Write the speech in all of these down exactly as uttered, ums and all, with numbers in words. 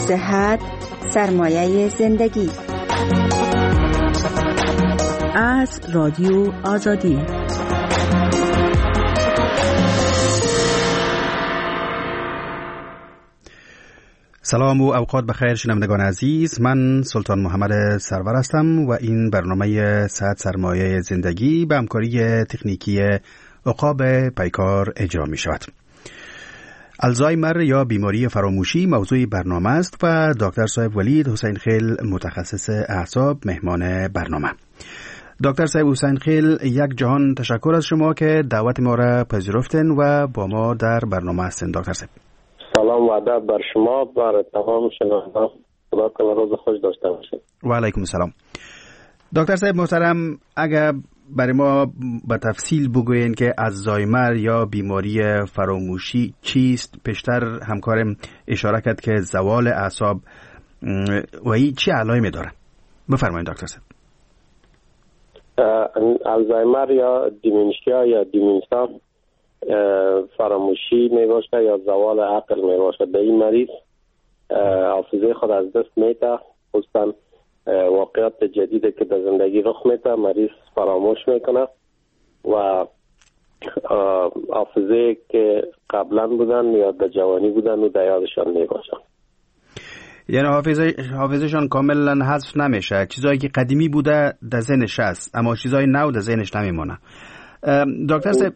صحت سرمایه زندگی. از رادیو آزادی. سلام و اوقات بخیر شنوندگان عزیز، من سلطان محمد سرور هستم و این برنامه صحت سرمایه زندگی به همکاری تکنیکی عقاب پیکار اجرا می شود. آلزایمر یا بیماری فراموشی موضوع برنامه است و دکتر صاحب ولید حسین خیل متخصص اعصاب مهمان برنامه. دکتر صاحب حسین خیل، یک جهان تشکر از شما که دعوت ما را پذیرفتین و با ما در برنامه هستین. دکتر صاحب سلام و ادب بر شما، بر تمام شنوندگان. خدا کنه روز خوش داشته باشید. و علیکم السلام. دکتر صاحب محترم، اگر برای ما به تفصیل بگوین که آلزایمر یا بیماری فراموشی چیست؟ پیشتر همکارم اشاره کرد که زوال اعصاب و این چه علائمی داره؟ بفرمایید دکتر صاحب. آلزایمر یا دیمنشیا یا دیمنسا فراموشی می باشه یا زوال عقل می باشه. به این مریض حافظه خود از دست میده، خصوصا واقعات جدیدی که در زندگی رخ میده مریض فراموش میکنه و حافظه که قبلا بودن یا در جوانی بودن و در یادشان می باشه. یعنی حافظه حافظهشان کاملا حذف نمیشه، چیزایی که قدیمی بوده در ذهنش هست اما چیزای نو در ذهنش نمیمونه. دکتر صاحب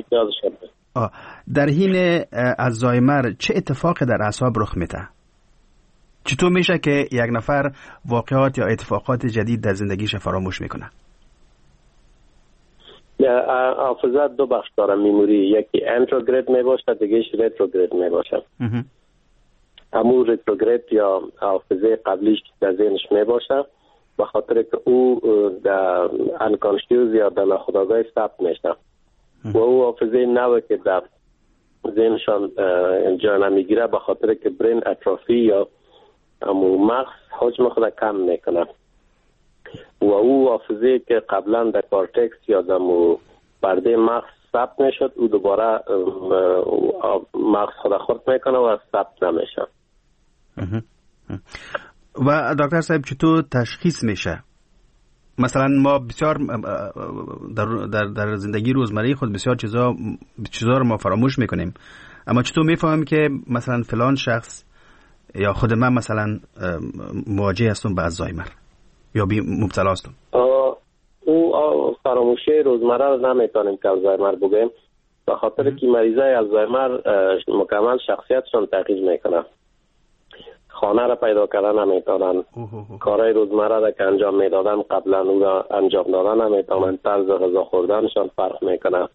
در حین آلزایمر چه اتفاقی در اعصاب رخ میده؟ چطور میشه که یک نفر واقعات یا اتفاقات جدید در زندگیش فراموش میکنه؟ حافظه دو بخش داره میموری، یکی انتروگرید میباشه دیگهش رتروگرید میباشه. همون رتروگرید یا حافظه قبلیش در ذهنش میباشه به خاطر که او در انکانشیوز یا در ناخودآگاه ثبت میشه و او حافظه نوه که در ذهنشان جا نمیگیره به خاطر که برین اتروفی یا امو مغز حجم خود کم میکنه و او حافظه که قبلا در کارتکس یا در پرده مغز ثبت میشد او دوباره مغز خود خورد میکنه و ثبت نمیشه. و دکتر صاحب چطور تشخیص میشه؟ مثلا ما بسیار در, در, در زندگی روزمره خود بسیار چیزا چیزا رو ما فراموش میکنیم، اما چطور میفهمیم که مثلا فلان شخص یا خود من مثلا مواجه هستم با آلزایمر یا مبتلا هستم؟ او فراموشی روزمره رو نمیتونیم که آلزایمر بگیم به خاطر که مریضای آلزایمر مکمل شخصیتشون تغییر میکنه. خانه را پیدا کردن نمیتونن، کارهای روزمره را که انجام میدادن قبلا او را انجام دادن نمیتونن، طرز غذا خوردنشان فرق میکنه،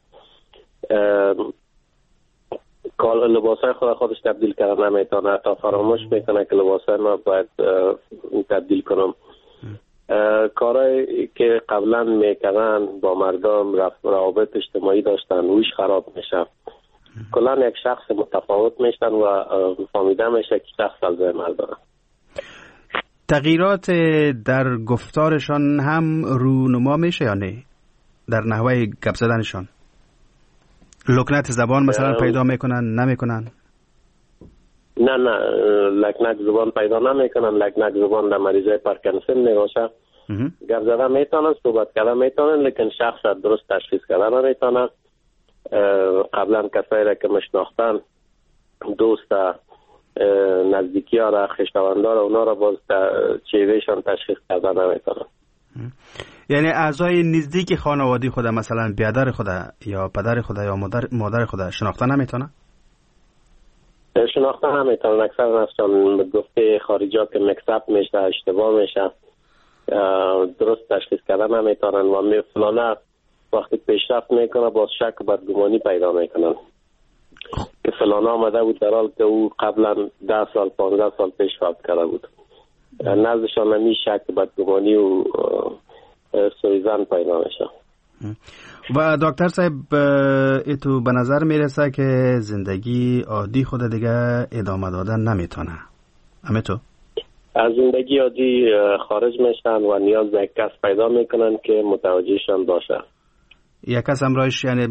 کال لباسای خود خودش تبدیل کردن نمیتونه، تا فراموش میکنه که لباسای ما باید تبدیل کنم. کارهایی که قبلا میکردن با مردم روابط اجتماعی داشتن اوش خراب میشه. کلان یک شخص متفاوت میشن و فهمیده میشه که شخص آلزایمر داره. تغییرات در گفتارشان هم رونما میشه یا نه؟ در نحوه گپ زدنشان لکنت زبان مثلا پیدا میکنن نمیکنن؟ نه نه لکنت زبان پیدا نمیکنن. لکنت زبان در مریضای پارکینسون میباشه. گپ زدن میتونن، صحبت کردن میتونن، لیکن شخص درست تشخیص کردن نمیتونن. قبلا کسایی را که مشناختن دوست نزدیکی ها را خشتوندار اونا را باز چیوهشان تشخیص کردن نمیتونن. یعنی اعضای نزدیک خانوادی خود مثلا بیادر خود یا پدر خود یا مادر, مادر خود شناخته نمیتونن؟ شناخته نمیتونن. اکثر نفسان گفته خارجا که مکسپ میشه، اشتباه میشه، درست تشخیص کردن نمیتونن و می فلانه وقتی پیشرفت میکنه باز شک و بدگمانی پیدا میکنن که فلانه آمده بود در حال که او قبلا ده سال پانزده سال پیش فوت کرده بود. نزدشان نمی شک و بدگمانی و سویزن پیدا میشه. و دکتر صاحب ایتو به نظر میرسه که زندگی عادی خود دیگه ادامه دادن نمیتونه، همه تو؟ از زندگی عادی خارج میشن و نیاز به یک کس پیدا میکنن که متوجهشان باشه. یک کس همراهش یعنی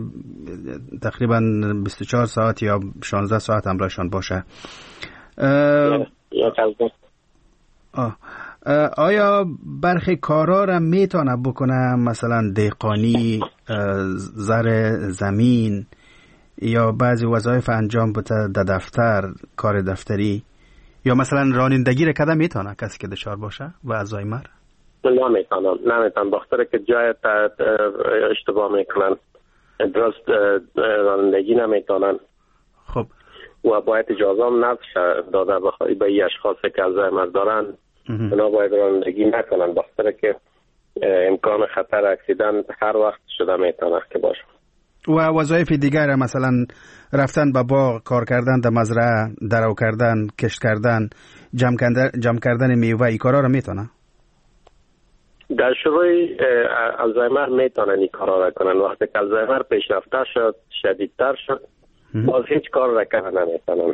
تقریبا بیست و چهار ساعت یا شانزده ساعت همراهشان باشه. یا کلبه. آه. آیا برخی کارا را میتونه بکنه، مثلا دهقانی، زر زمین یا بعضی وظایف انجام بده در دفتر، کار دفتری، یا مثلا رانندگی را کده میتونه کسی که دچار باشه و الزایمر؟ نمیتونن نمیتونن بخاطر که جای اشتباه میکنن، درست رانندگی نمیتونن. خب و باید اجازه هم نشه داده بخوای به این اشخاصی که الزایمر دارن اونا باید رانندگی نکنن بخاطر که امکان خطر اکسیدنت هر وقت شده میتونه که باشه. و وظایف دیگر مثلا رفتن به باغ، کار کردن در مزرعه، درو کردن، کشت کردن، جمع کردن جمع کردن میوه، این کارا رو میتونه؟ در شروع الزایمر میتونن این کارا را کنن. وقتی که الزایمر پیشرفته شد، شدیدتر شد، باز هیچ کار را کنن نمیتونن.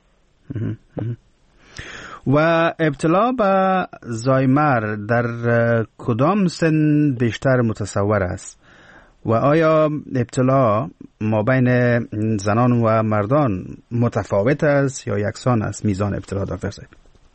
و ابتلا به زایمر در کدام سن بیشتر متصور است؟ و آیا ابتلا ما بین زنان و مردان متفاوت است یا یکسان است میزان ابتلا دکتر صاحب؟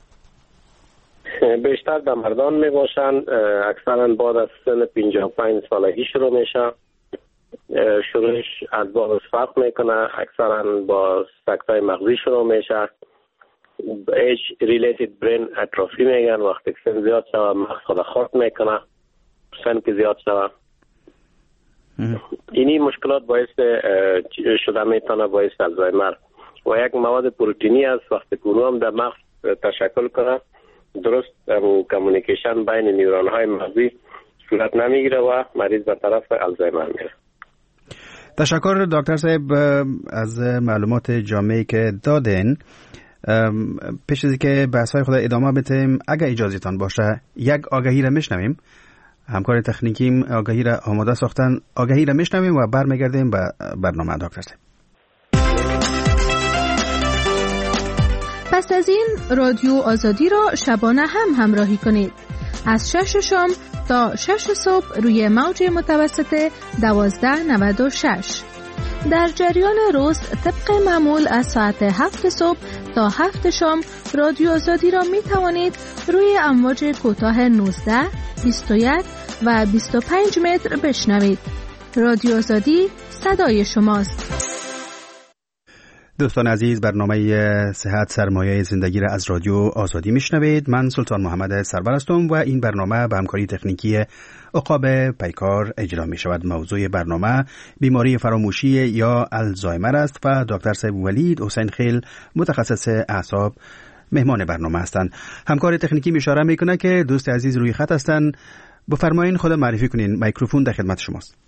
بیشتر در مردان می باشن، اکثرا بعد از سن پنجاه و پنج سالگی شروع میشه. شروعش از بعد فرق میکنه، اکثرا با سکته مغزی شروع میشه. age related brain atrophy میگن، وقتی که سن زیاد شوه مغز خود خورد میکنه، سن که زیاد شوه. اینی مشکلات باعث شده میتونه باعث الزایمر. و یک مواد پروتئینی است، وقتی که اونو هم در مغز تشکل کنه درست کمیونیکیشن بین نیورون های مغزی صورت نمیگیره و مریض به طرف الزایمر میره. تشکر دکتر صاحب از معلومات جامعی که دادین. پیش از اینکه بحث های خود ادامه بدیم، اگه اجازهتان باشه یک آگهی را میشنویم. همکار تکنیکیم آگهی را آماده ساختن. آگهی را میشنویم و برمیگردیم به برنامه دکتر صاحب. پس از این رادیو آزادی را شبانه هم همراهی کنید. از شش شام تا شش صبح روی موج متوسط دوازده نود و شش. در جریان روز طبق معمول از ساعت هفت صبح تا هفت شام رادیو آزادی را می توانید روی امواج کوتاه نوزده، بیست و یک و بیست و پنج متر بشنوید. رادیو آزادی صدای شماست. دوستان عزیز، برنامه صحت سرمایه زندگی را از رادیو آزادی میشنوید. من سلطان محمد سرور هستم و این برنامه به همکاری تکنیکی عقاب پیکار اجرا می شود. موضوع برنامه بیماری فراموشی یا الزایمر است و دکتر صاحب ولید حسین خیل متخصص اعصاب مهمان برنامه هستند. همکار تکنیکی اشاره میکنه که دوست عزیز روی خط هستند. بفرمایین خود معرفی کنین. میکروفون در خدمت شماست.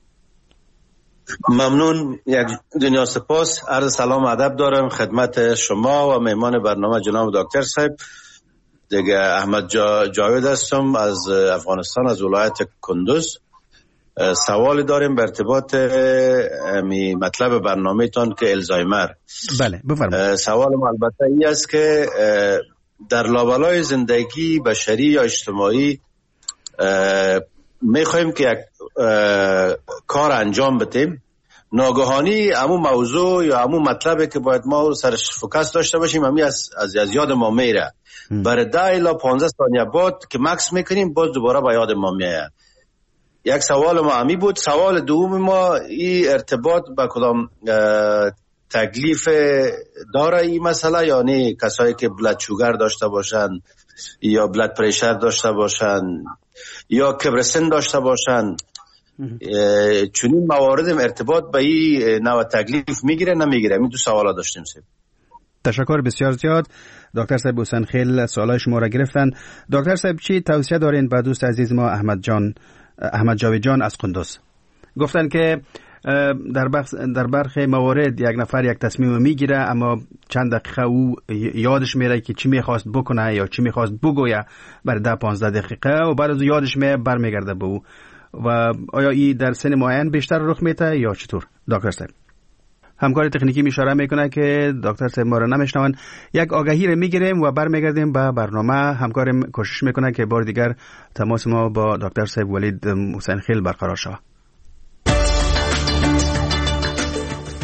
ممنون، یک دنیا سپاس. عرض سلام ادب دارم خدمت شما و مهمان برنامه جناب دکتر صاحب. دیگه احمد جا جاوید هستم از افغانستان، از ولایت کندوز. سوال داریم به ارتباط می مطلب برنامه تان که الزایمر. بله بفرمایید. سوال ما البته این است که در لابلای زندگی بشری یا اجتماعی میخوایم که یک کار انجام بدیم، ناگهانی همون موضوع یا همون مطلبی که باید ما سرش فوکس داشته باشیم همین از, از, از یاد ما میره. برای ده الی پانزده ثانیه بعد که مکس میکنیم باز دوباره به یاد ما میاد. یک سوال ما همی بود. سوال دوم ما این ارتباط با کدام تکلیف داره این مسئله، یعنی کسایی که بلد شوگر داشته باشن یا بلد پریشر داشته باشن یا کبرسن داشته باشن، چون این موارد ارتباط به این نوع تکلیف میگیره نمیگیره؟ این دو سوالا داشتیم سید. تشکر بسیار زیاد. دکتر صاحب حسین خیل سوالای شما را گرفتن. دکتر صاحب چی توصیه دارین به دوست عزیز ما احمد جان احمد جاوید جان از قندوز؟ گفتن که در بخش در برخی موارد یک نفر یک تصمیم میگیره اما چند دقیقه او یادش میره که چی میخواست بکنه یا چی میخواست بگویه برای ده پانزده دقیقه و بعد از یادش میره برمیگرده به او. و آیا این در سن معین بیشتر رخ میده یا چطور دکتر صاحب؟ همکار تکنیکی اشاره میکنه که دکتر صاحب ما رو نمیشنون. یک آگهی رو میگیریم و برمیگردیم به برنامه. همکارم کوشش میکنه که بار دیگر تماس ما با دکتر صاحب ولید حسین خیل برقرار شود.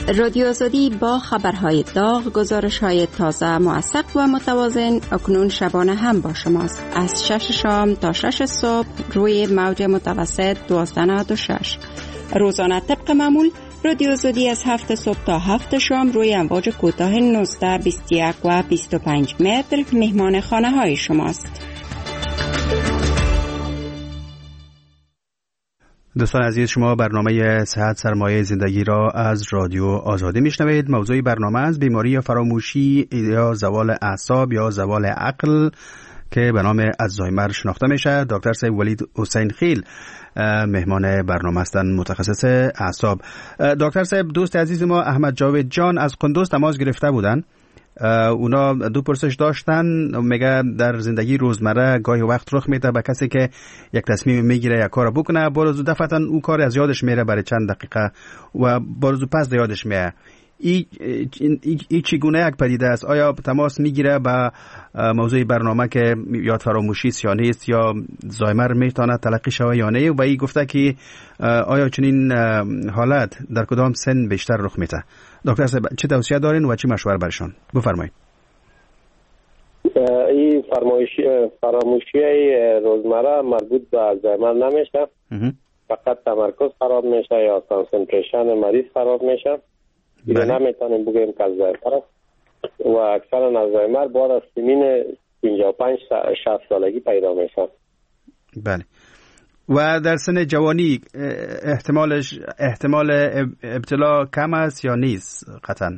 رادیو آزادی با خبرهای داغ، گزارش‌های تازه، موثق و متوازن اکنون شبانه هم با شماست. از شش شام تا شش صبح روی موج متوسط دوازده نود و شش. روزانه طبق معمول رادیو آزادی از هفت صبح تا هفت شام روی امواج کوتاه نوزده، بیست و یک و بیست و پنج متر مهمان خانه های شماست. دوستان عزیز، شما برنامه صحت سرمایه زندگی را از رادیو آزادی میشنوید. موضوع برنامه از بیماری یا فراموشی یا زوال اعصاب یا زوال عقل که به نام الزایمر شناخته میشه. دکتر سید ولید حسین خیل مهمان برنامه هستند، متخصص اعصاب. دکتر صاحب، دوست عزیز ما احمد جاوید جان از قندوز تماس گرفته بودن. اونا دو پرسش داشتن. میگه در زندگی روزمره گاهی وقت رخ میده به کسی که یک تصمیم میگیره یک کار بکنه، باز دفعتا او کار از یادش میره برای چند دقیقه و باز پس یادش میره. ای, ای, ای چگونه یک پدیده است؟ آیا تماس میگیره به موضوع برنامه که یاد فراموشی است یا نیست، یا زایمر میتونه تلقی شوه یا نه؟ و ای گفته که آیا چنین حالت در کدام سن بیشتر رخ میده؟ دکتر صاحب چه توصیه دارین و چه مشوره برشان بفرمایید؟ این فراموشی فراموشی روزمره مربوط به الزایمر نمیشه، فقط تمرکز خراب میشه یا کانسنتریشن مریض خراب میشه. دیگه نمیتونیم بگیم که الزایمر است و اکثرا الزایمر بعد از سنین پنجاه و پنج شصت سالگی پیدا میشه. بله. و در سن جوانی احتمالش احتمال ابتلا کم است یا نیست قطعا؟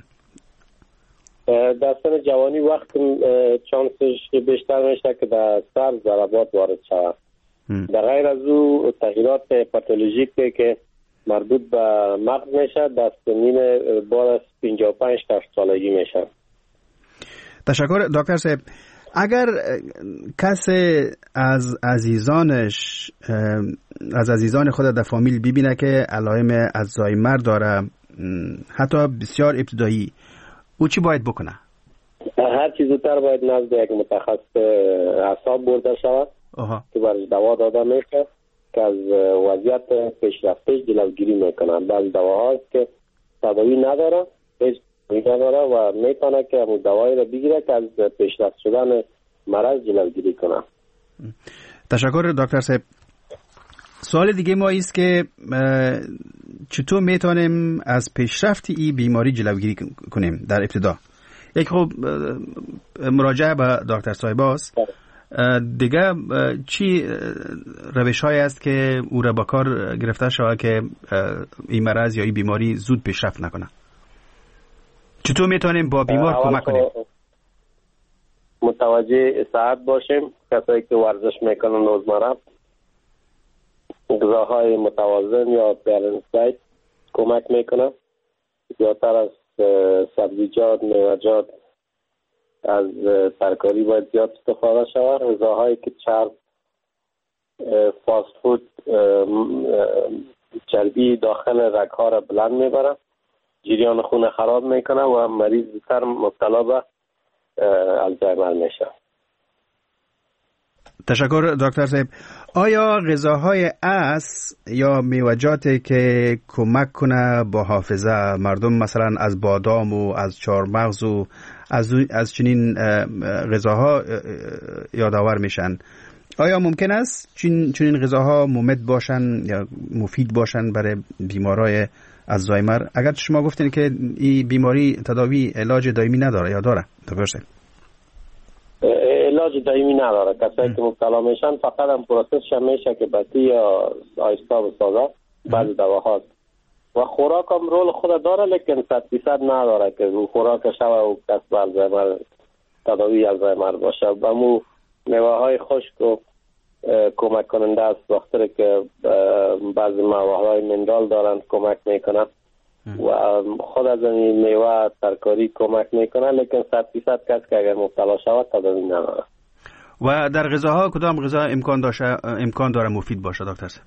در سن جوانی وقت چانسش بیشتر میشه که در سر ضربات وارد شود. در غیر از او تغییرات پاتولوژیکی که مربوط به مغز میشه در سنین بعد از پنجاه و پنج تا شصت سالگی میشه. تشکر دکتر صاحب. اگر کسی از عزیزانش از عزیزان خود در فامیل ببینه که علائم الزایمر داره، حتی بسیار ابتدایی، او چی باید بکنه؟ هر چیز زودتر باید نزد یک متخصص اعصاب برده شود که برای دوا داده میشه که از وضعیت پیشرفتش جلوگیری میکنه. بعضی دواها که تداوی نداره، هیچ نداره و میتونه که همون دوایی را بگیره که از پیشرفت شدن مرض جلوگیری کنه. تشکر دکتر صاحب. سوال دیگه ما است که چطور میتونیم از پیشرفت این بیماری جلوگیری کنیم در ابتدا؟ یک خب مراجعه به دکتر صاحب است. دیگه چی روش هایی است که او را با کار گرفته شود که این مرض یا این بیماری زود پیشرفت نکنه؟ چطور میتونیم با بیمار کمک کنیم؟ متوجه صحت باشیم. کسایی که ورزش میکنن روزمره غذاهای متوازن یا بالانس دایت کمک میکنه. زیادتر از سبزیجات، میوه‌جات، از ترکاری باید زیاد استفاده شود. غذاهایی که چرب، فاست فود، چربی داخل رگ‌ها را بلند میبره، جریان خون خراب میکنه و مریض زودتر مبتلا به الزایمر میشه. تشکر دکتر صاحب. آیا غذاهای اصل یا میوه‌جاتی که کمک کنه با حافظه، مردم مثلا از بادام و از چهارمغز و از از چنین غذاها یادآور میشن، آیا ممکن است چنین چنین غذاها مفید باشن یا مفید باشن برای بیمارای الزایمر؟ اگر شما گفتین که این بیماری تداوی علاج دائمی نداره یا داره دکتر صاحب؟ علاج دائمی نداره. کسایی که مبتلا میشن فقط هم پروسسش میشه که بطی یا آیستا و سازا بعض دواها و خوراک هم رول خود داره، لیکن صد فیصد نداره که رو خوراک شوه و کسب الزایمر تداوی الزایمر باشه. و مو میوه های خشک و کمک کننده است. وقتی که بعضی میوه های مندال دارن کمک میکنن و خود از این میوه ترکاری کمک میکنه، لیکن صد فیصد کس که اگر مبتلا شود تداوی نداره. و در غذاها کدام غذا امکان داشته امکان داره مفید باشه دکتر صاحب؟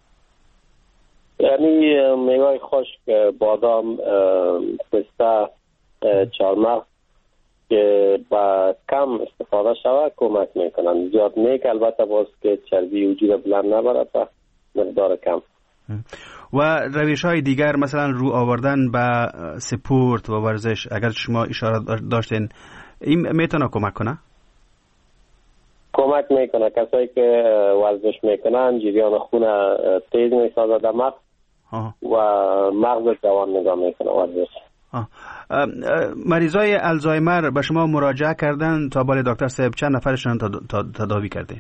یعنی میوه خشک، بادام، پسته، چهارمغز که با کم استفاده شود کمک میکنن. زیاد نیک البته باز که چربی وجود بلند نبره، تا مقدار کم. و روش های دیگر مثلا رو آوردن به سپورت و ورزش اگر شما اشاره داشتین این میتونه کمک کنه؟ کمک میکنه. کسایی که ورزش میکنن جریان خون تیز میسازه در مغز و مغز جوان نگاه میکنه ورزش. مریضای الزایمر به شما مراجعه کردن تا بالا دکتر صاحب چند نفرشون تداوی کردین؟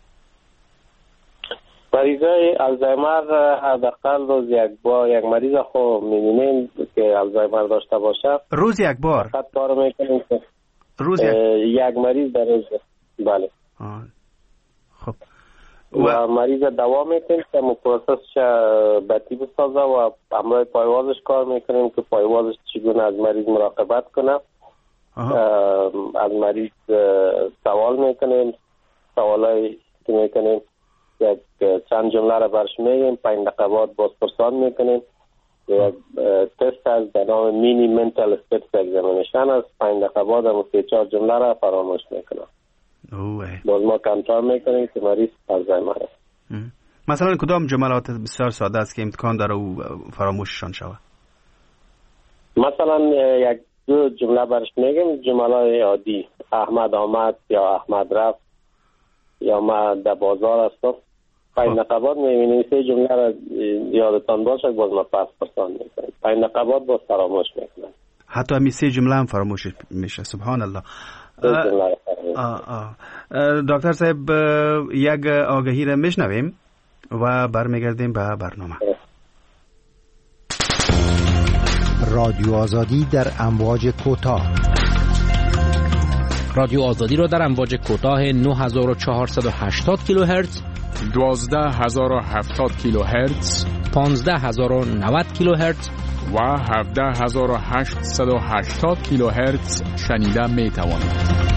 مریضای الزایمر حداقل روز یک بار یک مریض خو می‌بینیم که الزایمر داشته باشه. روز یک بار؟ فقط کار میکنیم که روز یک یک مریض در روز. بله. آه. خب و, و مریض دوا میکنیم که پروسسش بطی بسازه و همراه پایوازش کار میکنیم که پایوازش چگونه از مریض مراقبت کنه. از مریض سوال میکنیم، سوالایی که میکنیم یک چند جمله را برش میگیم، پنج دقیقه بعد باز پرسان میکنیم. یک تست از به نام مینی منتال استپس اگزامینیشن است، پنج دقیقه بعد هم سه چهار جمله را فراموش میکنم. باز ما کنترل میکنیم که مریض الزایمر است. مثلا کدام جملات بسیار ساده است که امکان داره او فراموششان شود؟ مثلا یک دو جمله برش میگیم، جمله عادی، احمد آمد یا احمد رفت یا ما در بازار هستم. پنج دقیقه بعد میبینیم سه جمله را یادتان باشه باز ما پس پرسان میکنیم، پنج دقیقه بعد باز فراموش میکنیم. حتی می سه جمله هم فراموش میشه. سبحان الله. آه آه. دکتر صاحب یک آگهی را میشنویم و برمیگردیم به برنامه. رادیو آزادی در امواج کوتاه. رادیو آزادی را در امواج کوتاه نه هزار و چهارصد و هشتاد کیلوهرتز، دوازده هزار و هفتاد کیلوهرتز، پانزده هزار و نود کیلوهرتز و هفده هزار و هشتصد و هشتاد کیلوهرتز شنیده می توانید.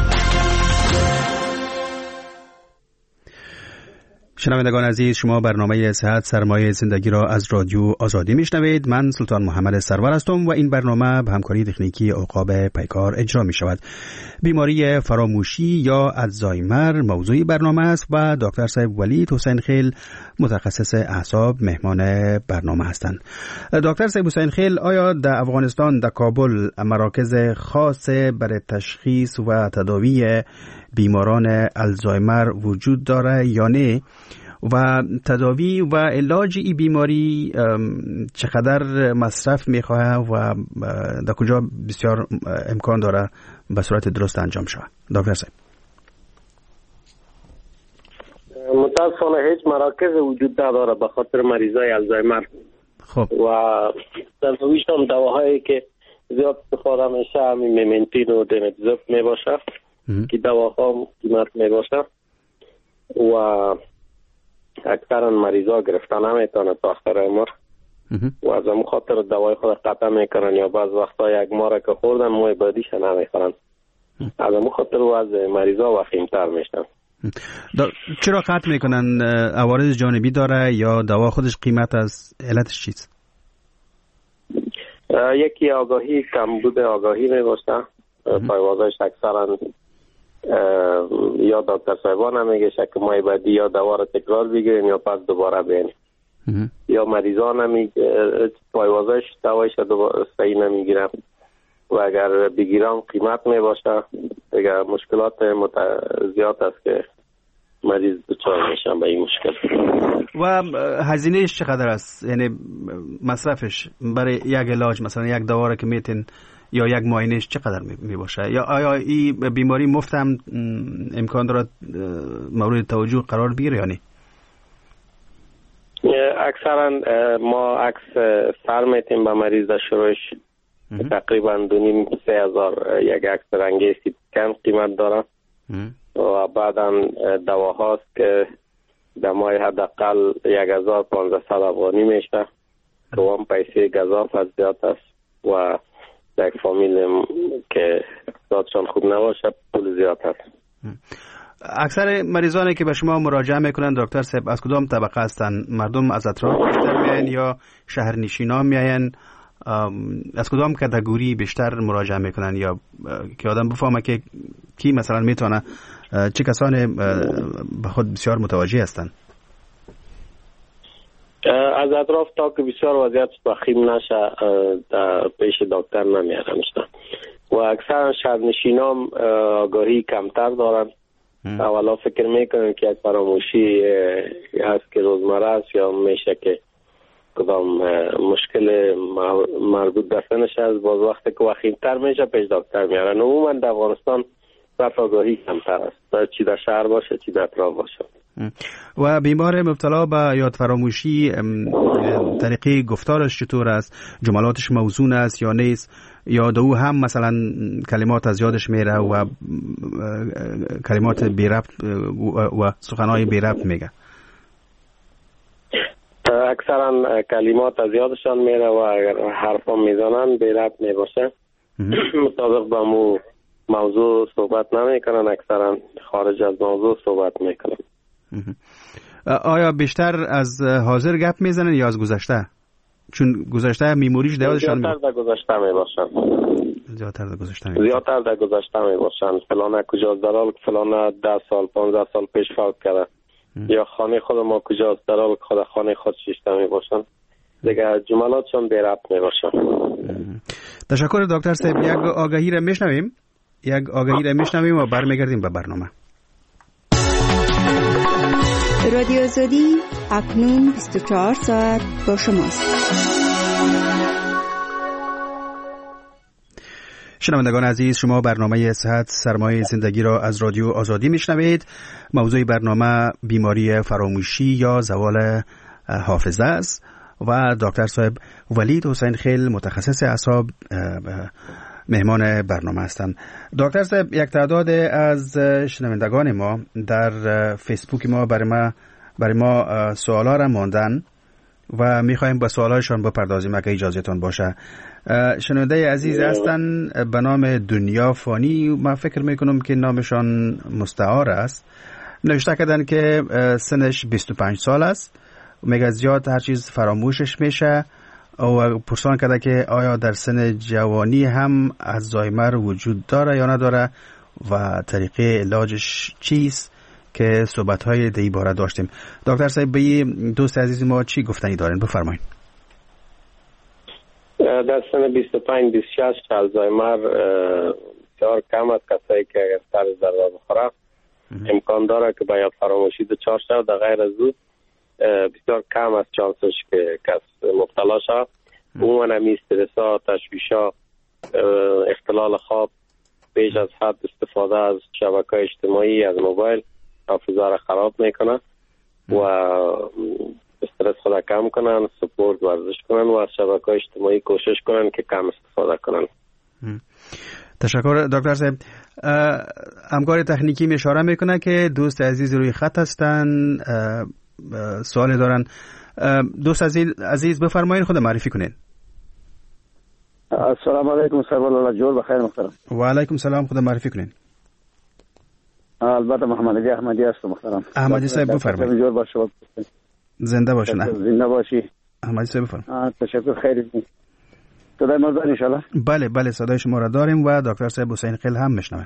شنوندگان عزیز، شما برنامه صحت سرمایه زندگی را از رادیو آزادی میشنوید. من سلطان محمد سرور هستم و این برنامه به همکاری تکنیکی عقاب پیکار اجرا می شود. بیماری فراموشی یا الزایمر موضوع برنامه است و دکتر صاحب ولید حسین خیل متخصص اعصاب مهمان برنامه هستند. دکتر صاحب حسین خیل، آیا در افغانستان در کابل مراکز خاص برای تشخیص و تداوی بیماران الزایمر وجود داره یا نه؟ و تداوی و علاج این بیماری چقدر مصرف میخواه و در کجا بسیار امکان داره به صورت درست انجام شود؟ دکتر صاحب. متاسفانه هیچ مراکز وجود نداره به خاطر مریضای الزایمر. خب و تداویش هم دواهایی که زیاد استفاده میشه همین ممنتین و دمتزوب میباشه که دواها قیمت میباشه و اکثرا مریضا گرفتن نمیتونه تا آخر عمر و از همون خاطر دوای خود قطع میکنن یا بعض وقتا یک ماه که خوردن موی بعدیش نمیخورن. از همون خاطر وضع مریضا وخیمتر میشن. چرا قطع میکنن؟ عوارض جانبی داره یا دوا خودش قیمت از علتش چیست؟ یکی آگاهی، کمبود آگاهی میباشه. پایوازش اکثرا یا دکتر صاحبان نمیگه که ماه بعدی یا دوا رو تکرار بگیرین یا پس دوباره بین یا مریضان نمیگه پایوازش دوایش دوباره صحیح نمیگیرن و اگر بگیرم قیمت میباشه. اگر مشکلات مت... زیاد است که مریض دچار میشن به این مشکل. و هزینهش چقدر است؟ یعنی مصرفش برای یک علاج، مثلا یک دوا که میتین یا یک معاینهش چقدر می باشه؟ یا آیا این بیماری مفت هم امکان دارد مورد توجه قرار بگیره یا نه؟ اکثرا ما عکس سر میتیم به مریض در شروعش تقریبا دو نیم سه هزار یک عکس رنگی سی کن قیمت داره و بعدا دواهاست که در ماه حداقل یک هزار پانزده صد افغانی میشه که هم پیسه گزاف از زیاد است و یک فامیل که اقتصادشان خوب نباشه پول زیاد هست. اکثر مریضانی که به شما مراجعه میکنن دکتر صاحب از کدام طبقه هستن؟ مردم از اطراف بیشتر میاین یا شهرنشینان میاین؟ از کدام کاتگوری بیشتر مراجعه میکنن یا که آدم بفهمه که کی مثلا میتونه، چه کسانی به خود بسیار متوجه هستن؟ از اطراف تا که بسیار وضعیت وخیم نشه پیش دکتر نمیارنشتن و اکثر شهرنشینام آگاهی کمتر دارن. اولا فکر میکنن که یک فراموشی هست که روزمره است یا میشه که کدام مشکل مربوط به سنش است. باز وقتی که وخیمتر میشه پیش دکتر میارن. عموما در افغانستان صرف آگاهی کمتر است، چی در شهر باشه چی در اطراف باشه. و بیمار مبتلا به یاد فراموشی طریقه گفتارش چطور است؟ جملاتش موزون است یا نیست؟ یا دو هم مثلا کلمات از یادش میره و کلمات بی ربط و سخنهای بی ربط میگه؟ اکثرا کلمات از یادشان میره و اگر حرفا میزنن بی ربط میباشه. مطابق با مو موضوع صحبت نمیکنن، اکثرا خارج از موضوع صحبت میکنن. آیا بیشتر از حاضر گپ میزنن یا از گذشته؟ چون گذشته میموریش دیادشان زیادتر در گذشته میباشن. زیادتر در گذشته میباشن. زیادتر در گذشته میباشن. فلانه کجاست، در حال فلانه ده سال پانزده سال پیش فوت کرده. یا خانه خود ما کجاست، در حال خود خانه خود شیشته میباشن. دیگه جملاتشون بی ربط میباشن. تشکر دکتر صاحب. یک آگاهی را میشنویم. یک آگاهی را میشنویم و برمیگردیم به برنامه. رادیو آزادی اکنون بیست و چهار ساعت با شماست. شنوندگان عزیز، شما برنامه صحت سرمایه زندگی را از رادیو آزادی میشنوید. موضوع برنامه بیماری فراموشی یا زوال حافظه است و دکتر صاحب ولید حسین خیل متخصص اعصاب مهمان برنامه هستند. دکتر صاحب، یک تعداد از شنوندگان ما در فیسبوک ما برای ما برای ما سوالا را ماندن و میخوایم با سوالایشان بپردازیم اگه اجازهتون باشه. شنونده عزیز هستن به نام دنیا فانی. من فکر میکنم که نامشان مستعار است. نوشته کردن که سنش بیست و پنج سال است، میگه زیاد هر چیز فراموشش میشه و پرسان کرده که آیا در سن جوانی هم الزایمر وجود داره یا نداره و طریقه علاجش چیست که صحبت‌های دی باره داشتیم. دکتر صاحب، به دوست عزیز ما چی گفتنی دارین؟ بفرمایید. در سن بیست و پنج بیست و شش الزایمر بسیار کم است. کسایی که اگر سر ضربه بخوره امکان داره که به یاد فراموشی دچار شود. در غیر از او بسیار کم است چانسش که کس مبتلا شود. عموما همی استرس‌ها، تشویش‌ها، اختلال خواب، بیش از حد استفاده از شبکه‌های اجتماعی، از موبایل حافظه را خراب میکنه و استرس خود کم کنن، سپورت ورزش کنن و از شبکه‌های اجتماعی کوشش کنن که کم استفاده کنن. تشکر دکتر صاحب. همکار تکنیکی می اشاره میکنه که دوست عزیز روی خط هستن، سوال دارن. دوست عزیز عزیز بفرمایید، خود معرفی کنین. السلام علیکم. سرور الله جور بخیر محترم. و علیکم سلام. خود معرفی کنین. البته محمد علی احمدی هستم محترم. احمدی صاحب بفرمایید. جور باشه. زنده باشین. زنده باشی. احمدی صاحب بفرمایید. تشکر. خیلی صدای ما دارین ان شاء الله؟ بله بله صدای شما را داریم و دکتر صاحب حسین خیل هم میشنون.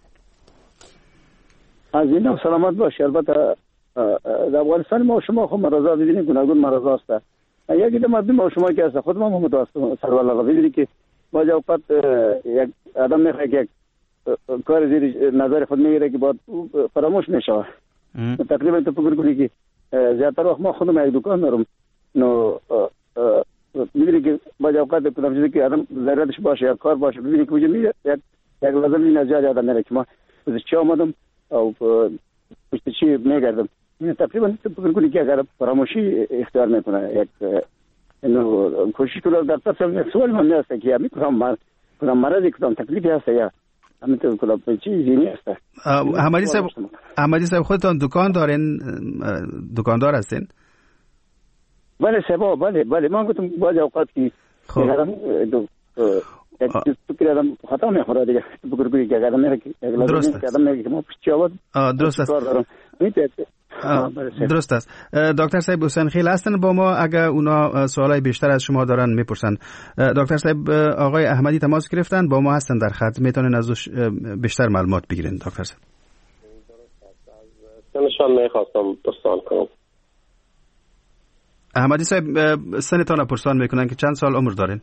از این سلامت باشی. البته در افغانستان ما شما خود مرضا ببینید، گوناگون مرضا است. یکی دو مردم ما شما که هست خود ما متوسط سرور الله ببینید که با اوقات یک آدم میخواد که کار زیر نظر خود میگیره که بعد فراموش میشه. تقریبا تو فکر کنی که زیادتر وقت ما خودم یک دکان دارم، نو می‌بینی که با اوقات کدام چیزی که آدم ضرورتش باشه یا کار باشه ببینی که وجود میاد یک یک لازم این از جای آدم میره که ما از چه آمدم او پشت چی میگردم. تقریبا تو فکر کنی که اگر فراموشی اختیار میکنه یک اینو کوشش کنه. در تصور سوال من هست که می کنم من کنم مرضی کدام تکلیفی هست یا همین تو کدام چیزی نیست. احمدی صاحب احمدی صاحب خودتون دکان دارین؟ دکاندار هستین؟ بله سبا بله بله من گفتم بعض اوقات که میگم دو تو که آدم خطا میخوره دیگه فکر کنی که آدم میگه که لازم که آدم میگه که ما پیش آواد. درست است. درست است. دکتر صاحب حسین خیل هستن با ما. اگه اونا سوالای بیشتر از شما دارن میپرسن. دکتر صاحب آقای احمدی تماس گرفتن با ما هستن در خط، میتونن از بیشتر معلومات بگیرین. دکتر صاحب نشان میخواستم پرسان کنم. احمدی صاحب سنتان را پرسان میکنن که چند سال عمر دارین؟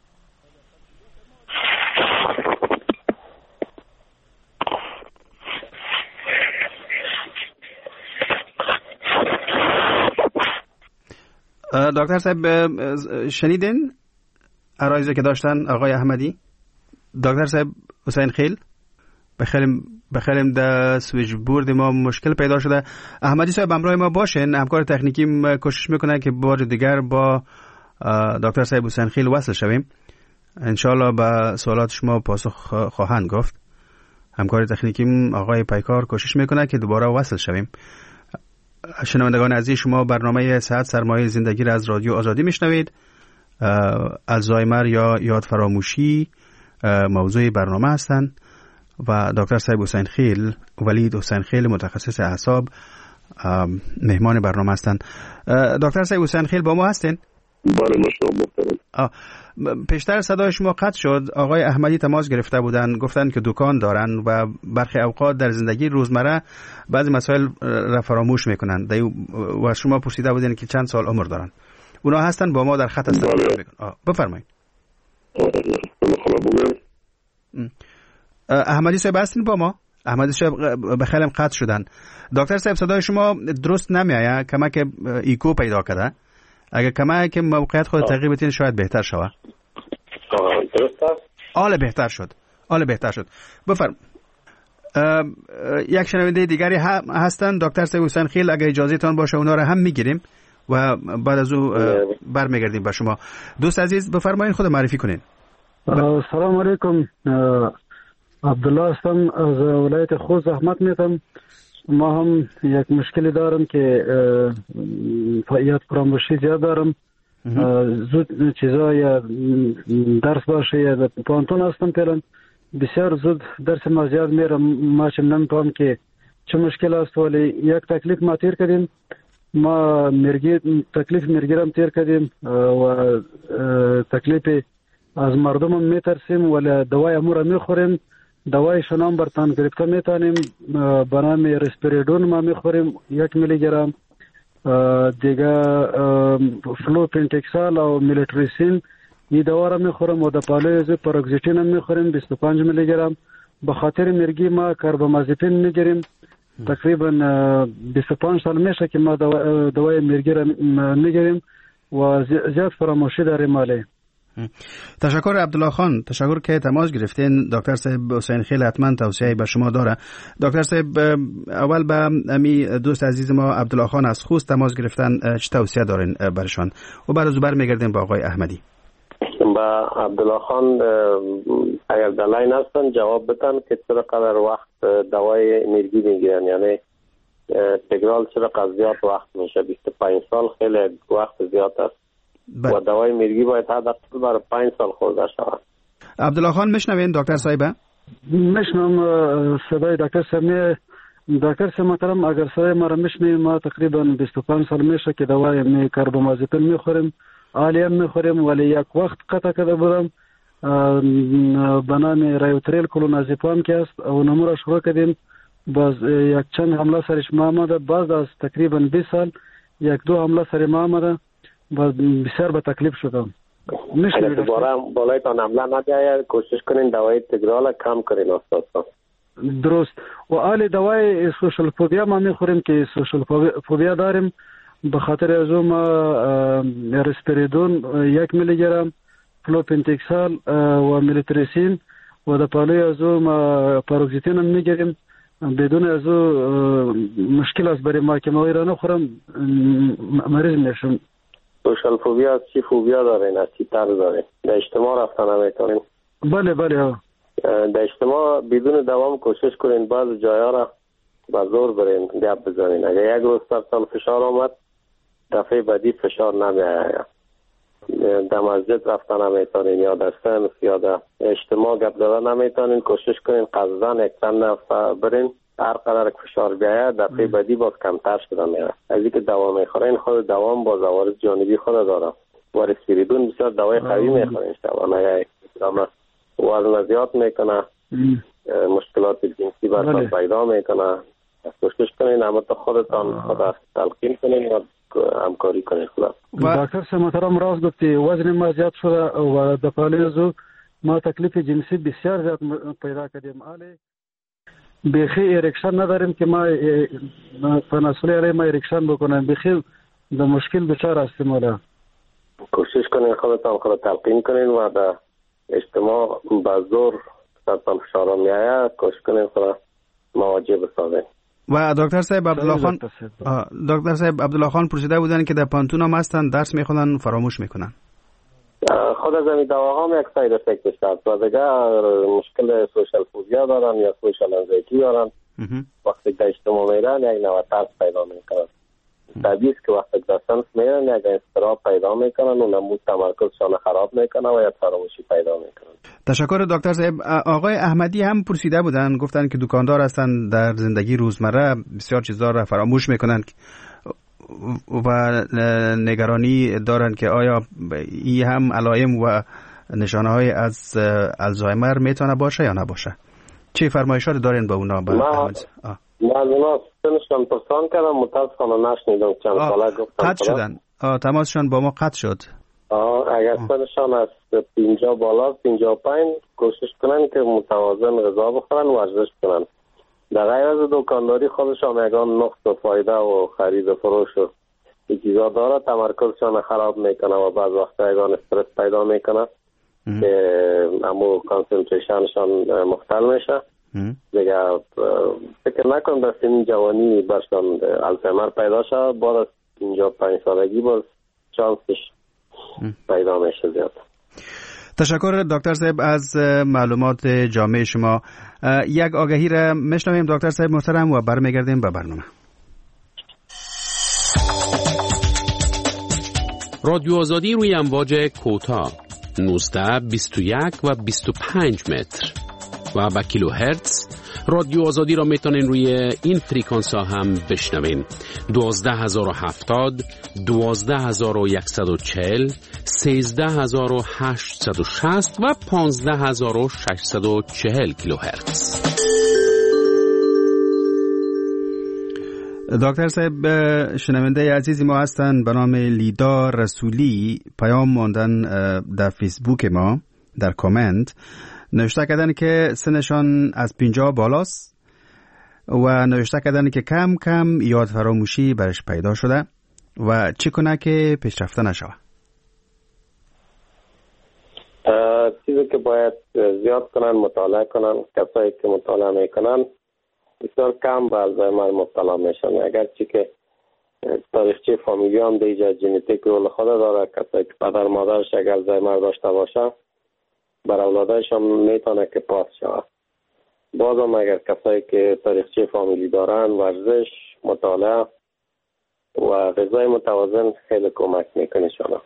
دکتر صاحب شنیدین عرایزی که داشتن آقای احمدی؟ دکتر صاحب حسین خیل بخیریم بخیریم در سویچ بورد ما مشکل پیدا شده. احمدی صاحب همراه ما باشین، همکار تکنیکی کوشش میکنه که بار دیگر با دکتر صاحب حسین خیل وصل شویم. انشالله به سوالات شما پاسخ خواهند گفت. همکار تکنیکی آقای پیکار کوشش میکنه که دوباره وصل شویم. شنوندگان عزیز، شما برنامه صحت سرمایه زندگی را از رادیو آزادی میشنوید. الزایمر یا یاد فراموشی موضوع برنامه هستند و دکتر صاحب حسین خیل، ولید حسین خیل متخصص اعصاب مهمان برنامه هستند. دکتر صاحب حسین خیل با ما هستین؟ بله مشتاق محترم. پیشتر صدای شما قطع شد. آقای احمدی تماس گرفته بودن، گفتن که دکان دارن و برخی اوقات در زندگی روزمره بعضی مسائل را فراموش میکنن و شما پرسیده بودین که چند سال عمر دارن. اونا هستن با ما در خط هستن. بله. بفرمایید. احمدی صاحب هستین با ما؟ احمدی صاحب بخیرم قطع شدن. دکتر صاحب صدای شما درست نمیایه، کمک ایکو پیدا کرده. اگر کمک موقعیت خود تغییر بدین شاید بهتر شود. درست است؟ آله بهتر شد. آله بهتر شد. بفرم. یک شنونده دیگری هستن دکتر صاحب حسین خیل، اگر اجازه تان باشه اونا را هم میگیریم و بعد از او برمیگردیم به شما. دوست عزیز بفرمایید خود معرفی کنین. سلام علیکم. عبدالله هستم از ولایت خوست، زحمت میتم. ما هم یک مشکلی دارم که فعالیت فراموشی زیاد دارم. زود چیزا یا درس باشه یا پانتون هستم فعلا بسیار زود درس ما زیاد میرم. ما چه نمیفهم که چه مشکل است، ولی یک تکلیف ما تیر کردیم. ما مرگی تکلیف مرگیرم تیر کردیم و تکلیف از مردم هم میترسیم ولی دوای امور میخوریم. دوای شنام برتان گرفته میتانیم به نام ریسپریدون ما میخوریم یک میلی گرم، دیگه فلو پنتکسال و میلیتریسین این دوا را میخورم و دپالویز پاروکسیتین هم میخوریم بیست و پنج میلی گرم. به خاطر مرگی ما کاربامازپین میگیریم. تقریبا بیست و پنج سال میشه که ما دوا دوای مرگی را میگیریم و زیاد فراموشی داریم. مالی تشکر عبدالله خان، تشکر که تماس گرفتین. دکتر صاحب حسین خیل حتما توصیه به شما داره. دکتر صاحب اول به امی دوست عزیز ما عبدالله خان از خوست تماس گرفتن، چه توصیه دارین برشان و بعد از بر میگردیم با آقای احمدی. با عبدالله خان اگر در لاین هستن جواب بدن که چرا قدر وقت دوای انرژی میگیرن، یعنی تگرال چرا قدر زیاد وقت میشه؟ بیست و پنج سال خیلی وقت زیاد است ب... و دوای مرگی باید حداقل برای پنج سال خورده شود. عبدالله خان میشنوین دکتر صاحب؟ میشنم صدای دکتر صاحب. دکتر صاحب محترم اگر صدای ما را میشنویم، ما تقریبا بیست و پنج سال میشه که دوای می کاربامازپین میخوریم، عالیم میخوریم، ولی یک وقت قطع کرده بودم به نام رایوتریل کلونازپام که است او نمو را شروع کردیم. باز یک چند حمله سرش ما آمده، باز از تقریبا بیست سال یک دو حمله سر ما آمده، باز بسیار به تکلیف شدم. اگر دوباره بالایتان حمله نده کوشش کنین دوای تگرال کم کنین استاد. درست. و آل دوای سوشل فوبیا ما میخوریم که سوشل فوبیا داریم، به خاطر از اون ما ریسپریدون یک میلی گرم، فلوپنتکسال و میلیتریسین و دپالوی از اون ما پاروکسیتین هم میگیریم. بدون از اون مشکل است برای ما که ما ایران نخورم مریض میشم. سوشل فوبیا از چی فوبیا دارین؟ از چی طرز دارین؟ در اجتماع رفتن نمیتونین؟ بله بله. در اجتماع بدون دوام کوشش کنین بعض جایا را با زور برین گپ بزنین. اگر یک روز سرتان فشار آمد دفعه بعدی فشار نمیآید. در مسجد رفتن نمیتونین یا در سنف یا در اجتماع گپ زدن نمیتونین. کوشش کنین قصدن یک چند نفر برین، هر قدر فشار بیاید دفعه بعدی باز کمتر شده میره. از اینکه دوا میخورین خود دوام باز عوارض جانبی خود داره. و ریسپریدون بسیار دوای قوی میخورین شبانه، اگر وزن زیاد میکنه، مشکلات جنسی براتون پیدا میکنه. کوشش کنین اما تو خودتان خود تلقین کنین و همکاری کنید. خدا دکتر صاحب محترم راست گفتی، وزن ما زیاد شده و در پالیزو ما تکلیف جنسی بسیار زیاد پیدا کردیم. حالی بیخی ایرکشن نداریم که ما تناسلی علیه ما ایرکشن بکنیم، بیخی در مشکل بچار هستیم. حالا کوشش کنین خودتان خود تلقین کنین و در اجتماع به زور سرطان فشار میآید، کوشش کنین خود مواجه بسازین. و دکتر صاحب عبدالله خان دکتر صاحب عبدالله خان پرسیده بودن که در پانتون هم هستن، درس میخونن، فراموش میکنن. خود از این دواها هم یک ساید افکتش هست و دیگه مشکل سوشل فوبیا دارن یا سوشل انزایتی دارن. وقتی که اجتماع میرن یک نوع ترس پیدا میکنن. طبیعی است که وقتی که سنس میرن یک اضطراب پیدا میکنن و نمود تمرکزشان خراب میکنن و یا فراموشی پیدا میکنن. تشکر دکتر صاحب. آقای احمدی هم پرسیده بودن، گفتن که دکاندار هستن، در زندگی روزمره بسیار چیزا را فراموش میکنن و نگرانی دارن که آیا این هم علائم و نشانه های از الزایمر میتونه باشه یا نباشه. چه فرمایشات دارین به اونا؟ من از اونا سنشان پرسان کردم، متاسفانه نشنیدم چند ساله گفتم. قطع شدن؟ آه تماسشان با ما قطع شد. آه اگر سنشان از پینجا بالا پینجا پایین کوشش کنن که متوازن غذا بخورن و ورزش کنن. در غیر از دکانداری خودشان یگان نقص و فایده و خرید و فروش و این چیزا داره، تمرکزشان خراب میکنه و بعض وقتا یگان استرس پیدا میکنه که امو کانسنتریشنشان مختل میشه. دیگه فکر نکنم در سن جوانی برشان الزایمر پیدا شد، بعد از اینجا پنج سالگی باز چانسش پیدا میشه زیاد. تشکر دکتر صاحب از معلومات جامع شما. یک آگهی را میشنویم دکتر صاحب محترم و برمیگردیم به برنامه. رادیو آزادی روی امواج کوتاه نوزده بیست و یک و بیست و پنج متر و با کیلو هرتز. رادیو آزادی را میتونین روی این فریکانس ها هم بشنوین: دوازده هزار و هفتاد، دوازده هزار و صد و چهل، سیزده هزار و هشتصد و شصت و پانزده هزار و ششصد و چهل کیلو هرتز. دکتر صاحب شنونده عزیزی ما هستن به نام لیدا رسولی، پیام ماندن در فیسبوک ما در کامنت، نوشته کردن که سنشان از پنجاه بالاست و نوشته کردن که کم کم یاد فراموشی برش پیدا شده و چی کنه که پیشرفته نشوه. چیزی که باید زیاد کنن مطالعه کنن. کسایی که مطالعه میکنن بسیار کم به الزایمر مبتلا میشن، اگرچه که تاریخچه فامیلی هم دیجا ژنتیک رول خود داره. کسایی که پدر مادرش اگر الزایمر داشته باشه بر اولادش هم میتونه که پاس شود. بازم اگر کسایی که تاریخچه فامیلی دارن، ورزش، مطالعه و غذای متوازن خیلی کمک میکنه شما.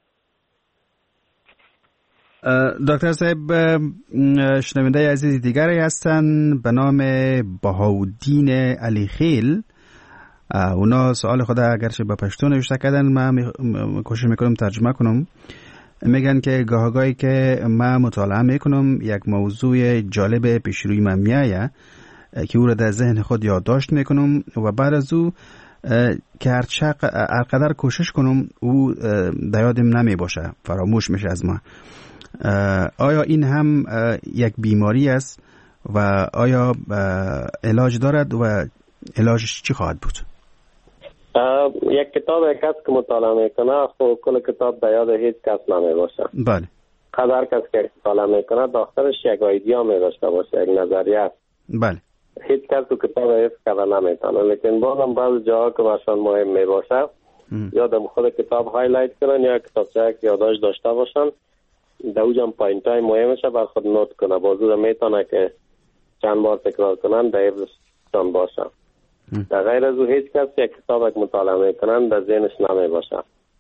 دکتر صاحب شنونده عزیز دیگری هستن به نام بهاءالدین علی خیل. اونا سوال خود اگرچه به پشتو نوشته کردن، من کوشش میکنم ترجمه کنم. میگن که گاهگاهی که من مطالعه میکنم یک موضوع جالب پیش روی من میایه که او را در ذهن خود یادداشت میکنم و بعد از او که هر قدر کوشش کنم او در یادم نمی باشه، فراموش میشه از ما. آیا این هم یک بیماری است و آیا علاج دارد و علاجش چی خواهد بود؟ یک کتاب یک کس که مطالعه میکنه خب کل کتاب در یاد هیچ کس نمی باشه. بله. هر کس که مطالعه میکنه داخلش یک ایده می داشته باشه، یک نظریه. بله. هیچ کس تو کتاب حفظ کرده نمیتونه، لیکن بازم بعض جاها که برشان مهم می باشه یادم خود کتاب هایلایت کنن یا کتابچه که یادداشت داشته باشن، در اوجم پوینت های مهمشه بر خود نوت کنه، بازو میتونه که چند بار تکرار کنن در حفظشان باشه. در غیر از او هیچ کس یک کتاب که مطالعه میکنن در ذهنش نمی باشه.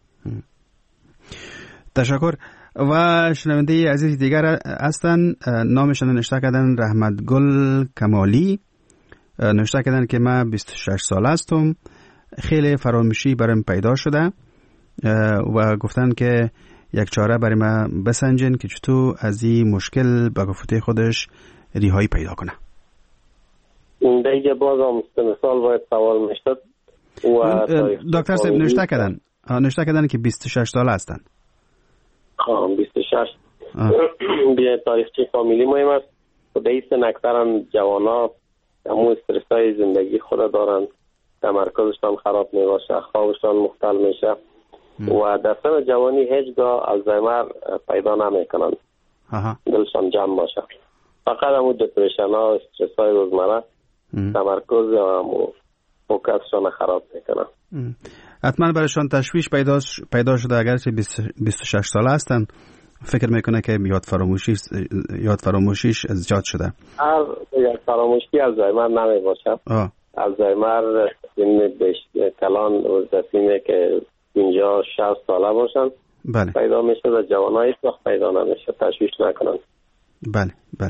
تشکر. و شنونده عزیز دیگر هستن، نامشان نوشته کردن رحمت گل کمالی. نوشته کردن که من بیست و شش ساله هستم، خیلی فراموشی برام پیدا شده و گفتن که یک چاره برای من بسنجن که چطور از این مشکل به گفته خودش ریهایی پیدا کنه. این دیگه باز هم مثال باید سوال میشد دکتر صاحب نوشته کردن نوشته کردن که بیست و شش ساله هستن. ها بیست و شش. بیا تاریخچه فامیلی مهم است. خود ایستن اکثرا جوانا همون استرسای زندگی خود دارن، تمرکزشان خراب می باشه، خوابشان مختل میشه و در سن جوانی هیچگاه الزایمر پیدا نمی کنن. دلشان جمع باشه. فقط همون دپرشن ها، استرس های روزمره تمرکز و فوکسشان خراب میکنن. حتما برایشان تشویش پیدا پیدا شده اگرچه بیست و شش ساله هستن، فکر میکنه که یاد فراموشی یاد فراموشیش زیاد شده. هر یاد فراموشی الزایمر نمی باشه. الزایمر این کلان وزدسینه که پنجاه شصت ساله باشن بله. پیدا میشه و جوانای هیچ وقت پیدا نمیشه، تشویش نکنن. بله بله.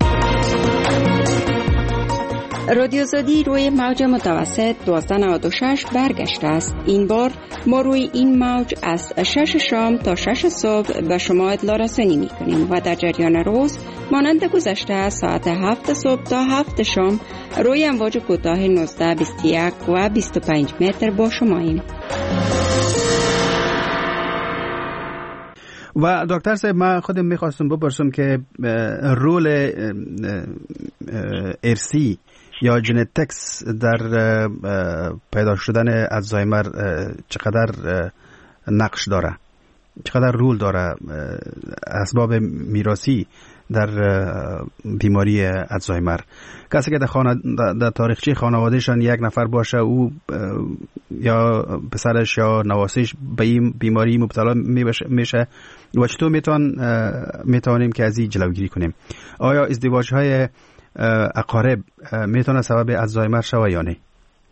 رادیو آزادی روی موج متوسط دوازده نود و شش برگشته است. این بار ما روی این موج از شش شام تا شش صبح به شما اطلاع رسانی می کنیم و در جریان روز مانند گذشته ساعت هفت صبح تا هفت شام روی امواج کوتاه نوزده، بیست و یک و بیست و پنج متر با شماییم. و دکتر صاحب من خودم میخواستم بپرسم که رول ارسی یا ژنتیکس در پیدا شدن الزایمر چقدر نقش داره، چقدر رول داره اسباب میراثی در بیماری الزایمر؟ کسی که در خانه در تاریخچه خانوادهشان یک نفر باشه او یا پسرش یا نواسیش به این بیماری مبتلا میشه و چطور میتون میتونیم که از این جلوگیری کنیم؟ آیا ازدواج های اقارب میتونه سبب الزایمر شوه یا نه؟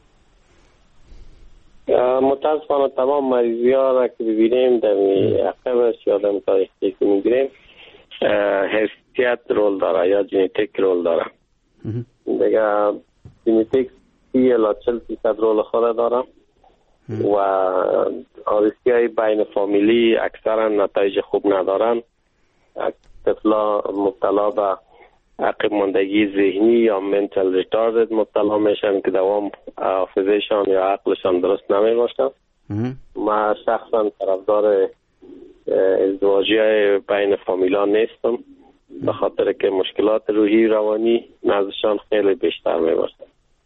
متاسفانه تمام مریضی ها را که ببینیم در عقبش یا در تاریخچه که میگیریم حیثیت رول داره یا ژنتیک رول داره. دیگه ژنتیک سی الی چهل درصد رول خود داره و آریسی های بین فامیلی اکثرا نتایج خوب ندارن. طفلا مبتلا به عقب ماندگی ذهنی یا منتال ریتاردد مبتلا میشن که دوام حافظهشان یا عقلشان درست نمی باشه. من شخصا طرفدار ازدواجی های بین فامیلان نیستم به خاطر که مشکلات روحی روانی نزدشان خیلی بیشتر می باشه.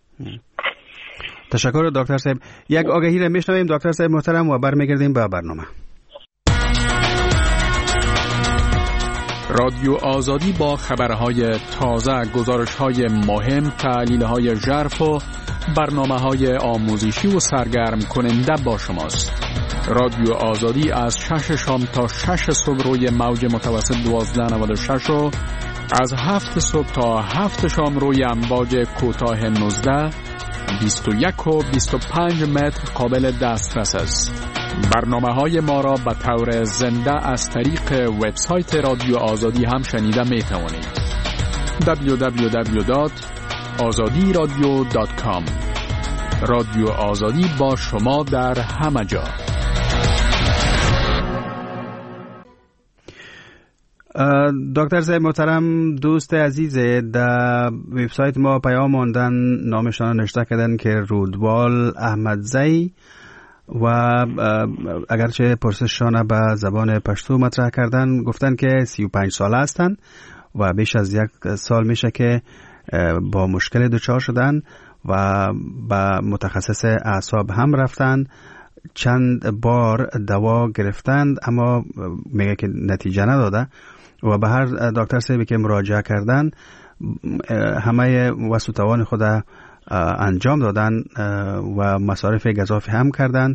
تشکر دکتر صاحب. یک آگهی را میشنویم دکتر صاحب محترم و برمیگردیم به برنامه. رادیو آزادی با خبرهای تازه، گزارش‌های مهم، تحلیل‌های ژرف و برنامه‌های آموزشی و سرگرم کننده با شماست. رادیو آزادی از شش شام تا شش صبح روی موج متوسط دوازده نود و شش و از هفت صبح تا هفت شام روی امواج کوتاه نوزده، بیست و یک و بیست و پنج متر قابل دسترس است. برنامه‌های ما را به طور زنده از طریق وبسایت رادیو آزادی هم شنیده می توانید. دبلیو دبلیو دبلیو دات آزادی رادیو دات کام. رادیو آزادی با شما در همه جا. دکتر صاحب محترم، دوست عزیز در وبسایت ما پیام ماندن، نامشان نوشته کردن که رودوال احمدزی و اگرچه پرسششان به زبان پشتو مطرح کردن گفتن که سی و پنج ساله هستند و بیش از یک سال میشه که با مشکل دچار شدن و به متخصص اعصاب هم رفتن، چند بار دوا گرفتند اما میگه که نتیجه نداده و به هر دکتر صاحبی که مراجعه کردن همه وسوتوان خود انجام دادن و مصارف گزافی هم کردن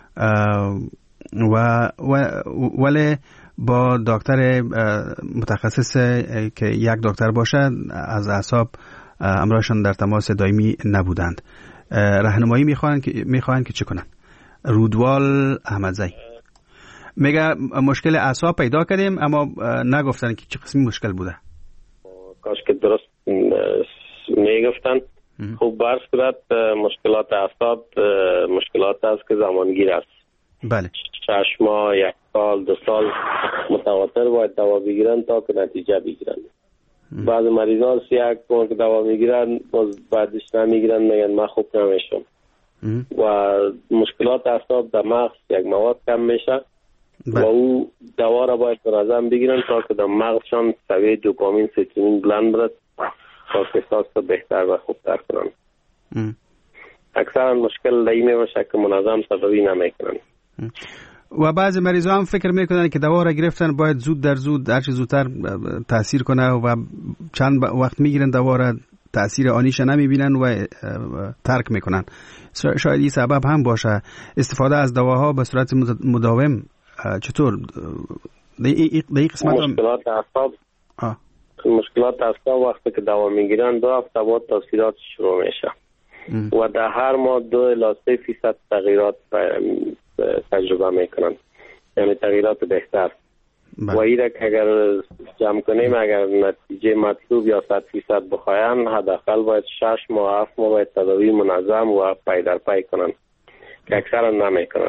و ولی با دکتر متخصص که یک دکتر باشه از اعصاب امرایشان در تماس دائمی نبودند. راهنمایی میخوان که میخوان که چه کنن؟ رودوال احمدزی میگه مشکل اعصاب پیدا کردیم اما نگفتن که چه قسمی مشکل بوده. کاش که درست میگفتن. خوب برس کرد مشکلات اعصاب مشکلات است که زمانگیر است. بله. شش ماه، یک سال، دو سال متواتر باید دوا بگیرن تا که نتیجه بگیرن. بعضی مریضان سی یک بار که دوا میگیرن باز بعدش نمیگیرن، میگن من خوب نمیشم. و مشکلات اعصاب در مغز یک مواد کم میشه و او دوا را باید منظم بگیرن تا که در مغزشان سویه دوپامین سیروتونین بلند برد تا که احساس را بهتر و خوبتر کنن. اکثرا مشکل این میباشه که منظم تداوی نمیکنن و بعضی مریضا هم فکر میکنن که دوا را گرفتن باید زود در زود هرچی زودتر تاثیر کنه و چند وقت میگیرن دوا را تاثیر آنیش نمیبینن و ترک میکنن. شاید این سبب هم باشه. استفاده از دواها به صورت مداوم چطور در قسمت مشکلات اعصاب مشکلات اعصاب وقتی که دوا میگیرن دو هفته بعد تاثیرات شروع میشه و در هر ماه دو الی سه فیصد تغییرات تجربه میکنن، یعنی تغییرات بهتر. و ایره که اگر جمع کنیم اگر نتیجه مطلوب یا صد فیصد بخواین حداقل باید شش ماه هفت ماه باید تداوی منظم و پی در پی کنن که اکثرا نمیکنن.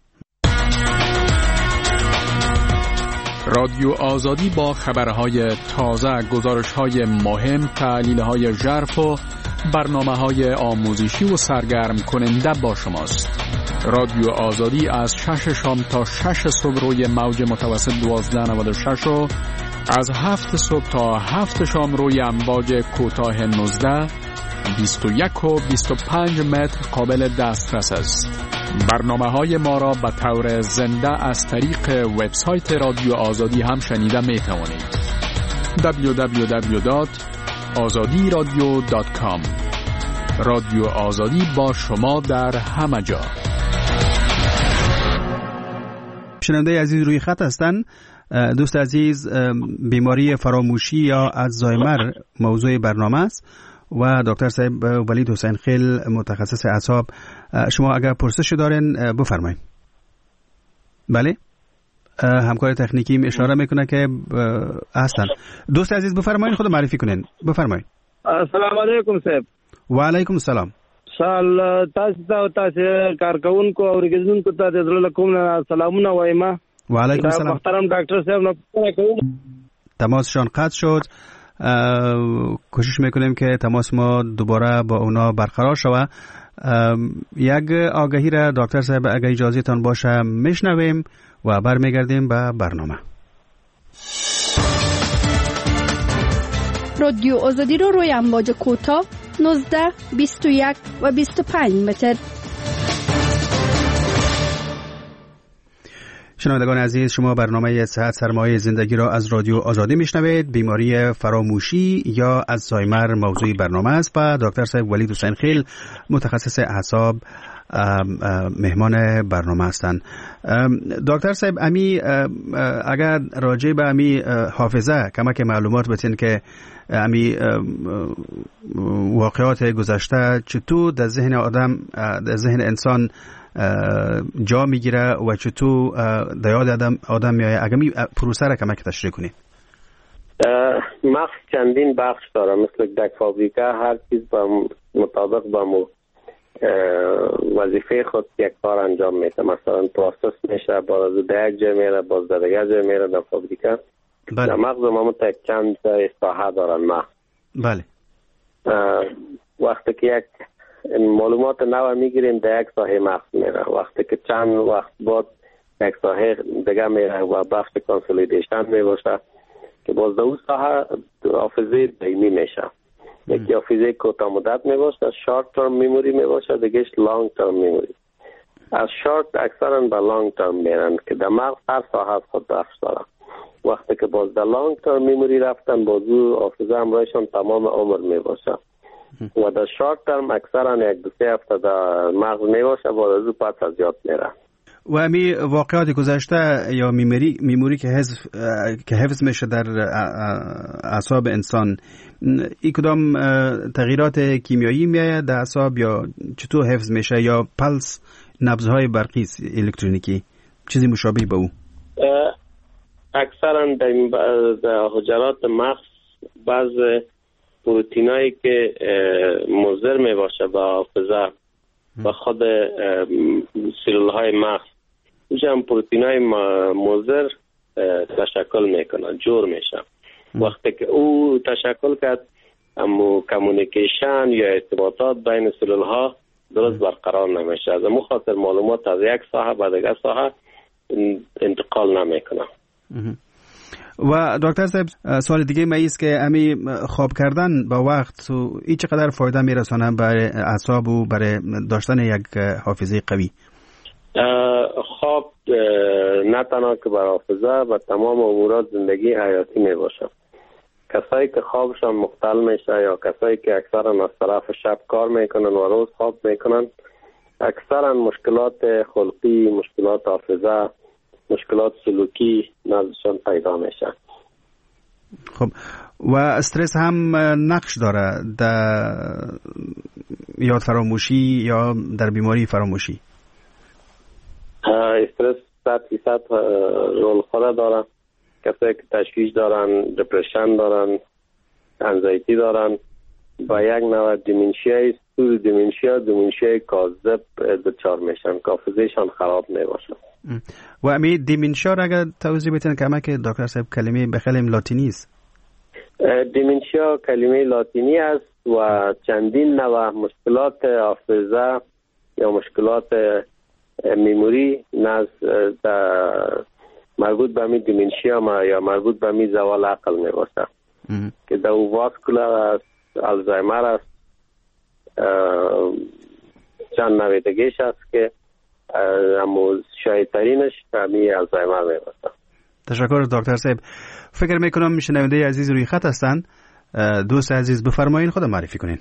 رادیو آزادی با خبرهای تازه، گزارش‌های مهم، تحلیل‌های ژرف و برنامه‌های آموزشی و سرگرم کننده با شماست. رادیو آزادی از شش شام تا شش صبح روی موج متوسط دوازده نود و شش و از هفت صبح تا هفت شام روی امواج کوتاه نوزده، بیست و یک و بیست و پنج متر قابل دسترس است. برنامه‌های ما را به طور زنده از طریق وبسایت رادیو آزادی هم شنیده می توانید. دبلیو دبلیو دبلیو دات آزادی رادیو دات کام. رادیو آزادی با شما در همه جا. شنونده عزیز روی خط هستند. دوست عزیز، بیماری فراموشی یا الزایمر موضوع برنامه است و دکتر صاحب ولید حسین خیل متخصص اعصاب، شما اگر پرسش دارین بفرمایید. بله، همکار تکنیکی اشاره میکنه که هستن. دوست عزیز بفرمایید، خود معرفی کنین. بفرمایید. السلام علیکم صاحب. و علیکم السلام. سال تاسو ته تاسو کارکونکو او ورګزونکو ته د زړه کوم سلامونه وایم. و علیکم السلام. محترم ډاکټر صاحب نو کوم تماسشان قطع شد. کوشش میکنیم که تماس ما دوباره با اونا برقرار شود. یک آگهی را دکتر صاحب اگه اجازه تان باشه میشنویم و برمیگردیم به برنامه. رادیو آزادی رو روی امواج کوتاه نوزده، بیست و یک و بیست و پنج متر. شنوندگان عزیز، شما برنامه صحت سرمایه زندگی را از رادیو آزادی میشنوید. بیماری فراموشی یا الزایمر موضوع برنامه است و دکتر صاحب ولید حسین خیل متخصص اعصاب مهمان برنامه هستند. دکتر صاحب، امی اگر راجع به امی حافظه کمک معلومات بتین که امی واقعات گذشته چطور در ذهن آدم، در ذهن انسان جا میگیره و چطور در یاد آدم آدم میایه، اگر می پروسه را کمک تشریح کنید. مغز چندین بخش داره، مثل یک فابریکه، هر چیز با مطابق با مو وظیفه خود یک کار انجام میده. مثلا پروسس میشه، باز در یک جای میره، باز در دیگر جای میره در فابریکه. بله. در مغز ما مت چند ساحه دارن مغز. بله. وقتی که یک معلومات نو میگیریم در یک ساحه مغز میره، وقتی که چند وقت بعد یک ساحه دیگه میره و بخش کانسولیدیشن میباشه که باز در اون ساحه حافظه دائمی میشه. یکی حافظه کوتاه مدت میباشه، شارت ترم میموری میباشه، دیگهش لانگ ترم میموری. از شارت اکثرا به لانگ ترم میرن که در مغز هر ساحه از خود بخش داره. وقتی که باز در لانگ ترم میموری رفتن، بازو حافظه همراهشان تمام عمر میباشه. و در شارت ترم اکثرا یک دو سه هفته در مغز میباشه، باز از او پس از یاد میره. و امی واقعات گذشته یا میموری میموری که حفظ که حفظ میشه در اعصاب انسان، این کدام تغییرات کیمیایی میآید در اعصاب یا چطور حفظ میشه، یا پلس نبضهای برقی الکترونیکی چیزی مشابه به او؟ اکثرا در حجرات مغز بعض پروتینایی که مضر میباشه به حافظه و خود سلول های مغز، اونجا هم پروتینای مضر تشکل میکنه، جور میشه. وقتی که او تشکل کرد، اما کمونیکیشن یا ارتباطات بین سلول ها درست برقرار نمیشه. از همون خاطر معلومات از یک ساحه به دیگر ساحه انتقال نمیکنه. و دکتر صاحب سوال دیگه ما است که امی خواب کردن با وقت این چقدر فایده میرسونه برای اعصاب و برای داشتن یک حافظه قوی؟ خواب نه تنها که برای حافظه و تمام امورات زندگی حیاتی می باشه. کسایی که خوابشان مختل میشه یا کسایی که اکثرا از طرف شب کار میکنن و روز خواب میکنن، اکثرا مشکلات خلقی، مشکلات حافظه، مشکلات سلوکی نزدشان پیدا میشه. خب و استرس هم نقش داره در یاد فراموشی یا در بیماری فراموشی؟ استرس صد فیصد رول خود داره. کسایی که تشویش دارن، دپرشن دارن، انزایتی دارن با یک نوع دیمنشیای سور دیمنشیا دیمنشیای کاذب دچار میشن، حافظه‌شان خراب میباشه. و امی دیمنشیا را اگر توضیح بدین که که دکتر صاحب کلمه به کلمه لاتینی است. دیمنشیا کلمه لاتینی است و چندین نوع مشکلات حافظه یا مشکلات میموری نز مربوط به می دیمنشیا ما یا مربوط به می زوال عقل می باشه که در واسکولار است، الزایمر است، چند نویدگیش است که اما شاید ترینش به می الزایمر می باشه. تشکر دکتر صاحب. فکر میکنم شنونده عزیز روی خط هستند. دوست عزیز بفرمایید خود معرفی کنین.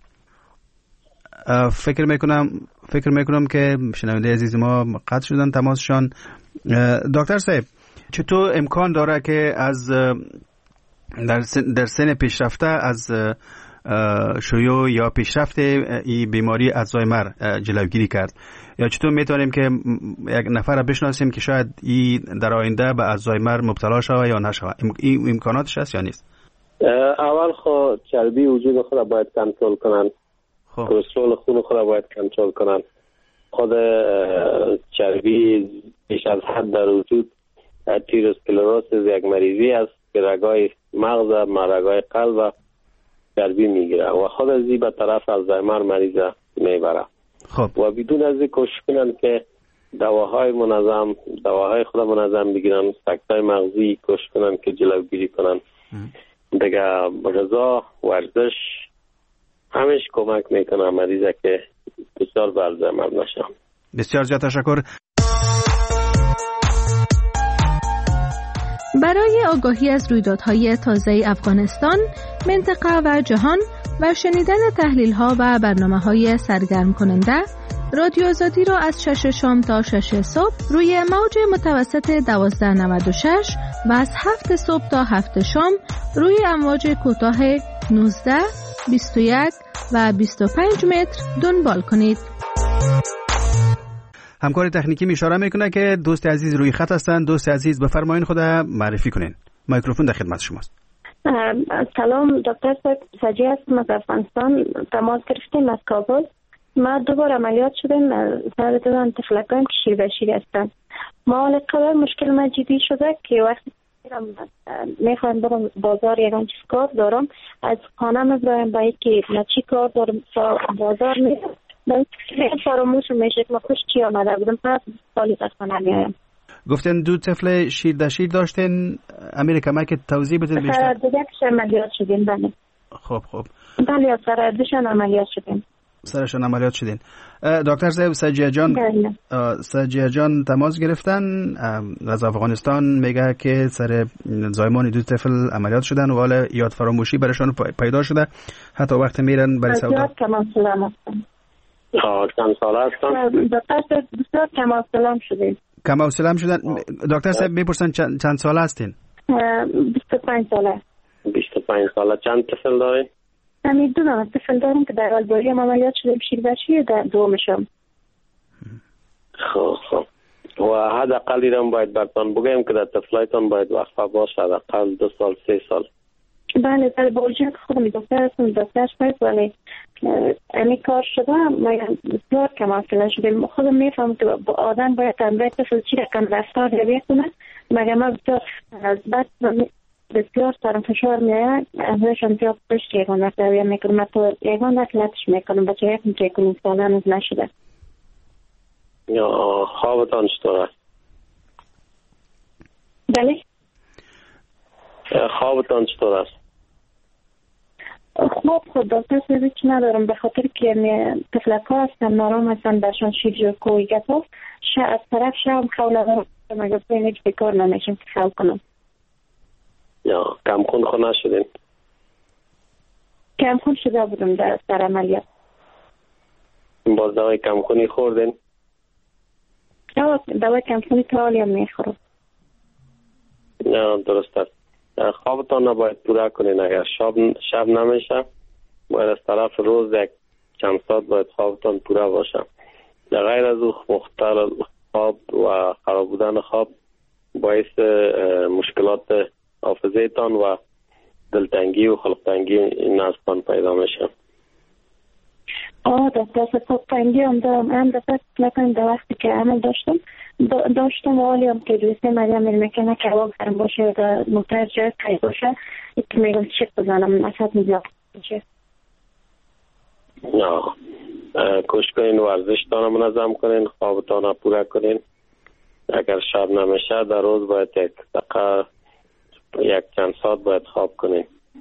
فکر میکنم فکر میکنم که شنونده عزیز ما قطع شدن تماسشان. دکتر صاحب چطور امکان داره که از در سن, در سن پیشرفته از شیوع یا پیشرفت این بیماری الزایمر جلوگیری کرد؟ یا چطور میتونیم که یک نفر را بشناسیم که شاید این در آینده به الزایمر مبتلا شود یا نشود؟ این امکاناتش هست یا نیست؟ اول خود چربی وجود خود باید کنترل کنن، کلسترول خون خود باید کنترل کنن. خود چربی بیش از حد در وجود اتریوسکلروسیس یک مریضی است که رگای مغز و رگای قلب چربی میگیره و خود از این به طرف الزایمر مریض میبره. خب و بدون از این کوشش کنن که دواهای منظم دواهای خود منظم بگیرن، سکتای مغزی کوشش کنن که جلوگیری کنن. دیگه غذا، ورزش همش کمک میکنه مریضه که بسیار به الزایمر نشه. بسیار زیاد تشکر. برای آگاهی از رویدادهای تازه افغانستان، منطقه و جهان و شنیدن تحلیل‌ها و برنامه‌های سرگرم کننده، رادیو آزادی را از شش شام تا شش صبح روی موج متوسط دوازده نود و شش و از هفت صبح تا هفت شام روی امواج کوتاه نوزده، بیست و یک و بیست و پنج متر دنبال کنید. همکار تکنیکی اشاره میکنه که دوست عزیز روی خط هستند. دوست عزیز بفرمایید خود معرفی کنین. میکروفون در خدمت شماست. سلام دکتر صاحب، سجی هستم از افغانستان. تماس گرفتیم از کابل. ما دوبار عملیات شدیم سر دادن تفلکان که شیر به شیر هستن. ما حال قدر مشکل ما جدی شده که وقتی میخوایم برم بازار یکان چیز کار دارم، از خانه میبرایم با یکی نچی کار دارم بازار میرم من فراموش میشه که ما خوش چی آمده بودم پس سالی از خانه میایم. گفتن دو طفل شیر در شیر داشتین. امریکا ما که توضیح بدید بیشتر. سر دیگه عملیات شدیم. بله خب خب بله سر دیشان عملیات شدیم. سرشان عملیات شدین. دکتر صاحب سجیه جان سجیه جان تماس گرفتن از افغانستان، میگه که سر زایمان دو طفل عملیات شدن و حالا یاد فراموشی برشان پیدا شده، حتی وقت میرن برای سودا. کمال سلام هستم. آه چند ساله هستم؟ دکتر صاحب بسیار کمال سلام شدیم. کمال سلام شدن. دکتر صاحب میپرسن چند, چند ساله هستین؟ بیست و پنج ساله. بیست و پنج ساله. چند طفل داری؟ همین دو نمه طفل دارم که در آلباری هم عملیات شدیم شیر بچی در دومشم. خب خب و حد اقلی هم باید برتان بگیم که در طفلایتان باید وقفه باشه، اقل دو سال سه سال. بله در بارجه که خودم دکتر هستم دکترش باید ولی امی کار شده من بسیار کم حاصله شدیم. خودم میفهم که آدم باید تنبه طفل چی رکن رفتار رویه کنه، مگه ما بسیار از بد بسیار سرم فشار میاد ازشان زیاد پشت یکان وقت دویم میکنم تو یکان وقت لطش میکنم بچه یک میشه کنیم ساله هنوز نشده. یا خوابتان چطور است؟ بله؟ خوابتان چطور است؟ خواب خود دکتر سویچ ندارم به خاطر که طفلک ها هستن نارام هستن برشان شیر و کوی گت هست از طرف شب خوله دارم مگه بین هیچ بکار نمیشم که خواب کنم. یا کم خون خون نشدین؟ کم خون شده بودم در, در عملیات. باز دوای کم خونی خوردین؟ دوای کم خونی تا حالی هم میخورم. نه درست است. خوابتان نباید پورا کنین. اگر شب شب نمیشه باید از طرف روز یک چند ساعت باید خوابتان پورا باشه. در غیر از او مختل خواب و خراب بودن خواب باعث مشکلات حافظه تان و دلتنگی و خلقتنگی این نسبان پیدا میشه. آه دکتر خلقتنگی هم دارم. هم دفعه نکنم در وقتی که عمل داشتم داشتم و حالی هم که دوسته مریم میکنه کباب گرم باشه و مختار جای قید باشه که میگم چک بزنم نسبت میزاد میشه. نه کوشش کنین ورزش تان منظم کنین، خوابتان پورا کنین. اگر شب نمیشه در روز باید یک دقیقه یک چند ساعت باید خواب کنین.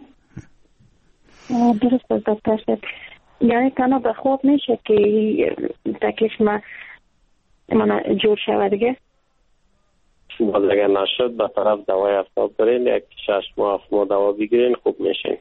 درست است دکتر صاحب. یعنی تنها به خواب میشه که تکلیف ما من جور شود دیگه؟ باز اگر نشد به طرف دوای افتاب برین یک شش ماه هفت ماه دوا بگیرین خوب میشین.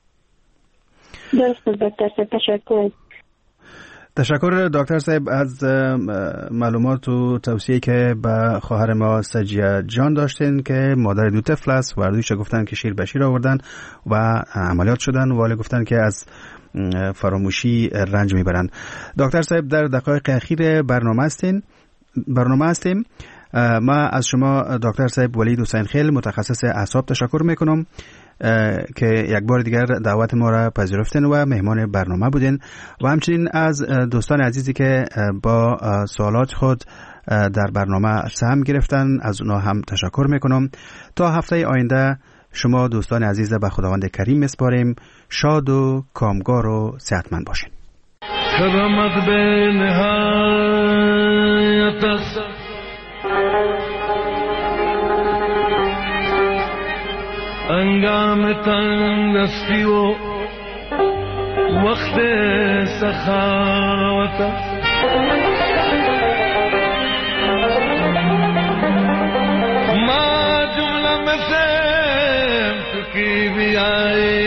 درست است دکتر صاحب. تشکر. تشکر دکتر صاحب از معلومات و توصیه که به خواهر ما سجیه جان داشتین که مادر دو طفل است و اردویش گفتن که شیر به شیر آوردن و عملیات شدن و ولی گفتن که از فراموشی رنج میبرن. دکتر صاحب در دقایق اخیر برنامه هستین برنامه هستیم. ما از شما دکتر صاحب ولید حسین خیل متخصص اعصاب تشکر میکنم که یک بار دیگر دعوت ما را پذیرفتین و مهمان برنامه بودین و همچنین از دوستان عزیزی که با سوالات خود در برنامه سهم گرفتن از اونا هم تشکر میکنم. تا هفته آینده شما دوستان عزیز به خداوند کریم میسپاریم. شاد و کامگار و صحتمند باشین. کرامت به نهایت است انگام تندرستی و وقت سخاوت است. ما جمله مسلم تو کی بیائی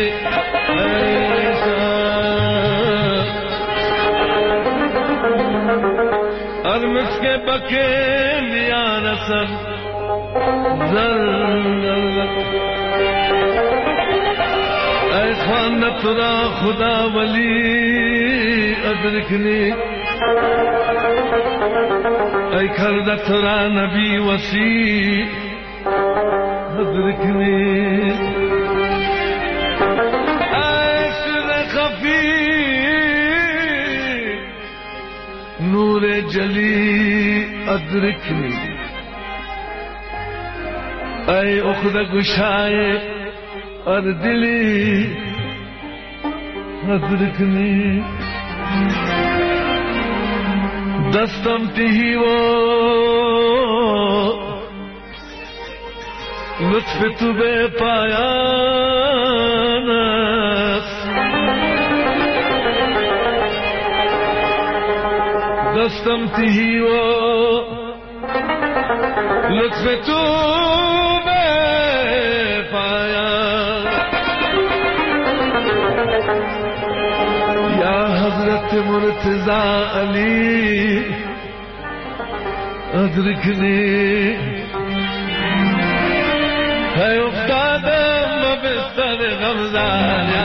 ارمس کے بکے لیا رسل اے خانت را خدا ولی ادرکنی اے کردت را نبی وسیع ادرکنی اے سر خفی نور جلی ادرکنی اے اخد گشائے اور دلی ادرکنی دستم تہی وہ لطف تو بے پایان دستم تہی وہ لطف تو بے پایان یا حضرت مرتضی علی ادرکنی ہے افتادم بستر غمزان یا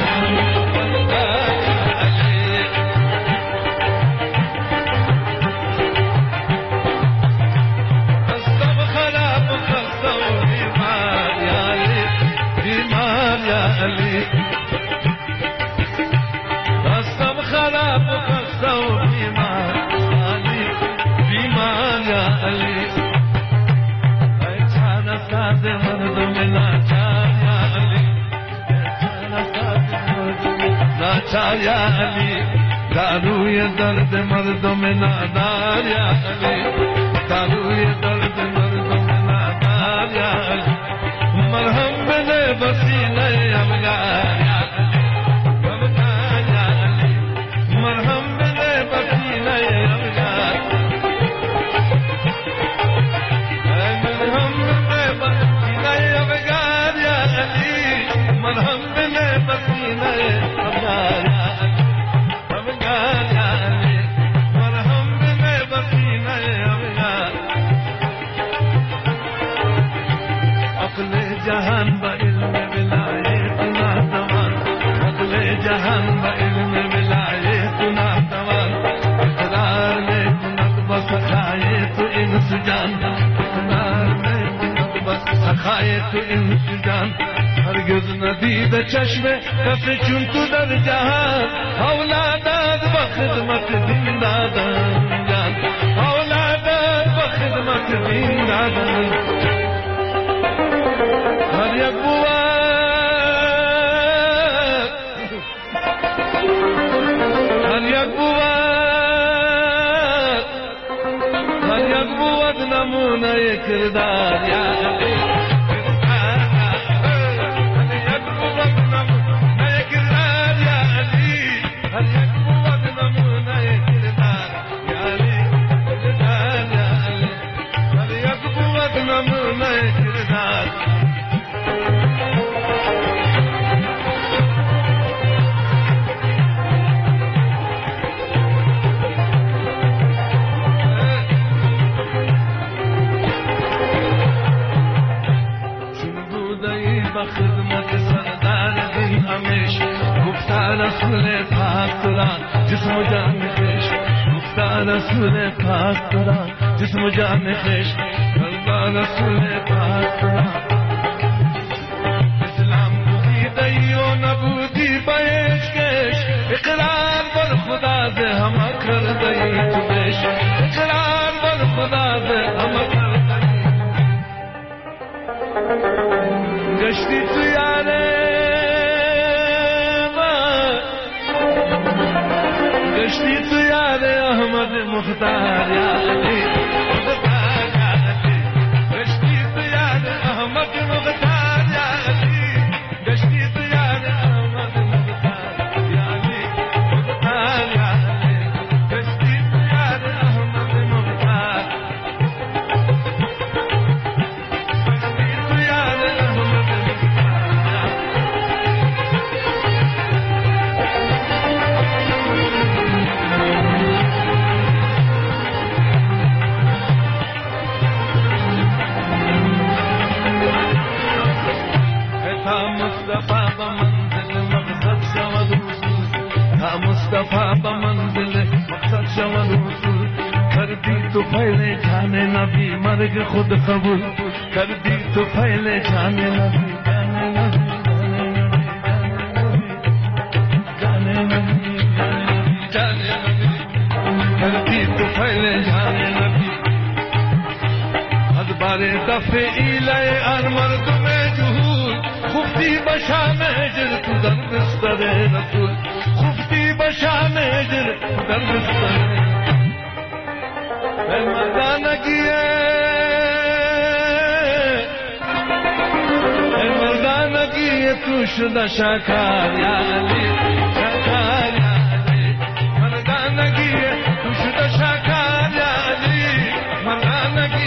علی راستم خراب خسته و بیمار علی بیمار یا علی ای چانه ساز مردم لاچار بشار یا علی داروی درد مردم نادار یا علی داروی درد مردم نادار یا علی مرهم بده بسینه افغان یا علی افغان یا علی مرهم بده بسینه افغان مرهم بده بسینه افغان یا علی مرهم بده بسینه افغان جهان با علم ولایت ناتوان اگلے جهان با علم ولایت ناتوان اقرار میں کنت بس کھائے تو انس جان اقرار میں کنت بس کھائے تو انس جان هرگز ندید چشم کس چون تو در جهان اولادات بخدمت دین دادن جان اولادات بخدمت دین دادن هر یک بود هر یک بود هر یک بود نمونه کردار یا علی هر یک بود نمونه کردار یا علی هر یک بود نمونه کردار یا علی کردار یا علی هر یک بود نمونه کردار خدمت سردار دین امیش گفتا رسول پاک ترا جسم و جان خیش گفتا رسول پاک ترا جسم و جان خیش گفتا رسول پاک ترا اسلام بودی و نبودی بیش کش اقرار بر خدا دے ہم کر دئی تو بیش اقرار بر خدا دے ہم کر دئی گشتی تو یاره گشتی تو یاره احمد مختار یا علی مختار یا علی گشتی تو یاره احمد مختار یا علی گشتی تو یاره احمد مختار یا علی مختار یا علی گشتی تو یاره احمد مختار گشتی تو یاره احمد مصطفى بمنزل مقصد شود وصول تا مصطفى بمنزل مقصد شود وصول کردی تو پہلے جانے نبی مرگ خود قبول کردی تو پہلے جانے نبی جانے نبی جانے نبی جانے نبی کردی تو پہلے جانے نبی ادبار دفع ایلے ار مردم جهود خفتی بشام اجر تو در بستر رسول خفتی بشام اجر در بستر اے مردانگی اے مردانگی تو شدہ شاکار یا علی شاکار یا علی مردانگی تو شدہ شاکار یا علی مردانگی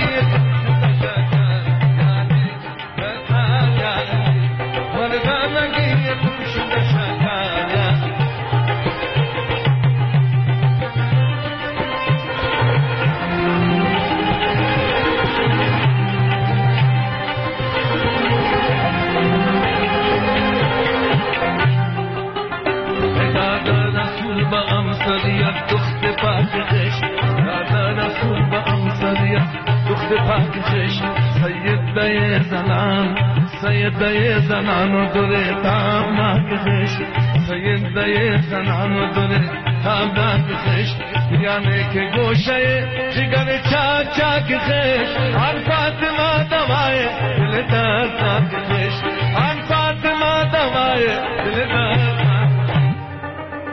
دخت پاک خش دادا رسول با امسریت دخت پاک خش سید دای زنان سید دای زنان و دوره تامناک خش سید دای زنان و دوره تامناک خش یعنی که گوشه جگر چاک چاک خش آن فاطمه دوائے دل دردناک خش آن فاطمه دوائے دل دردناک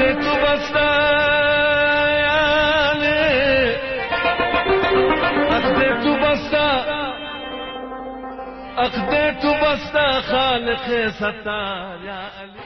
عقد تو بسته عقد تو بسته عقد تو بسته خالق ستار یا علی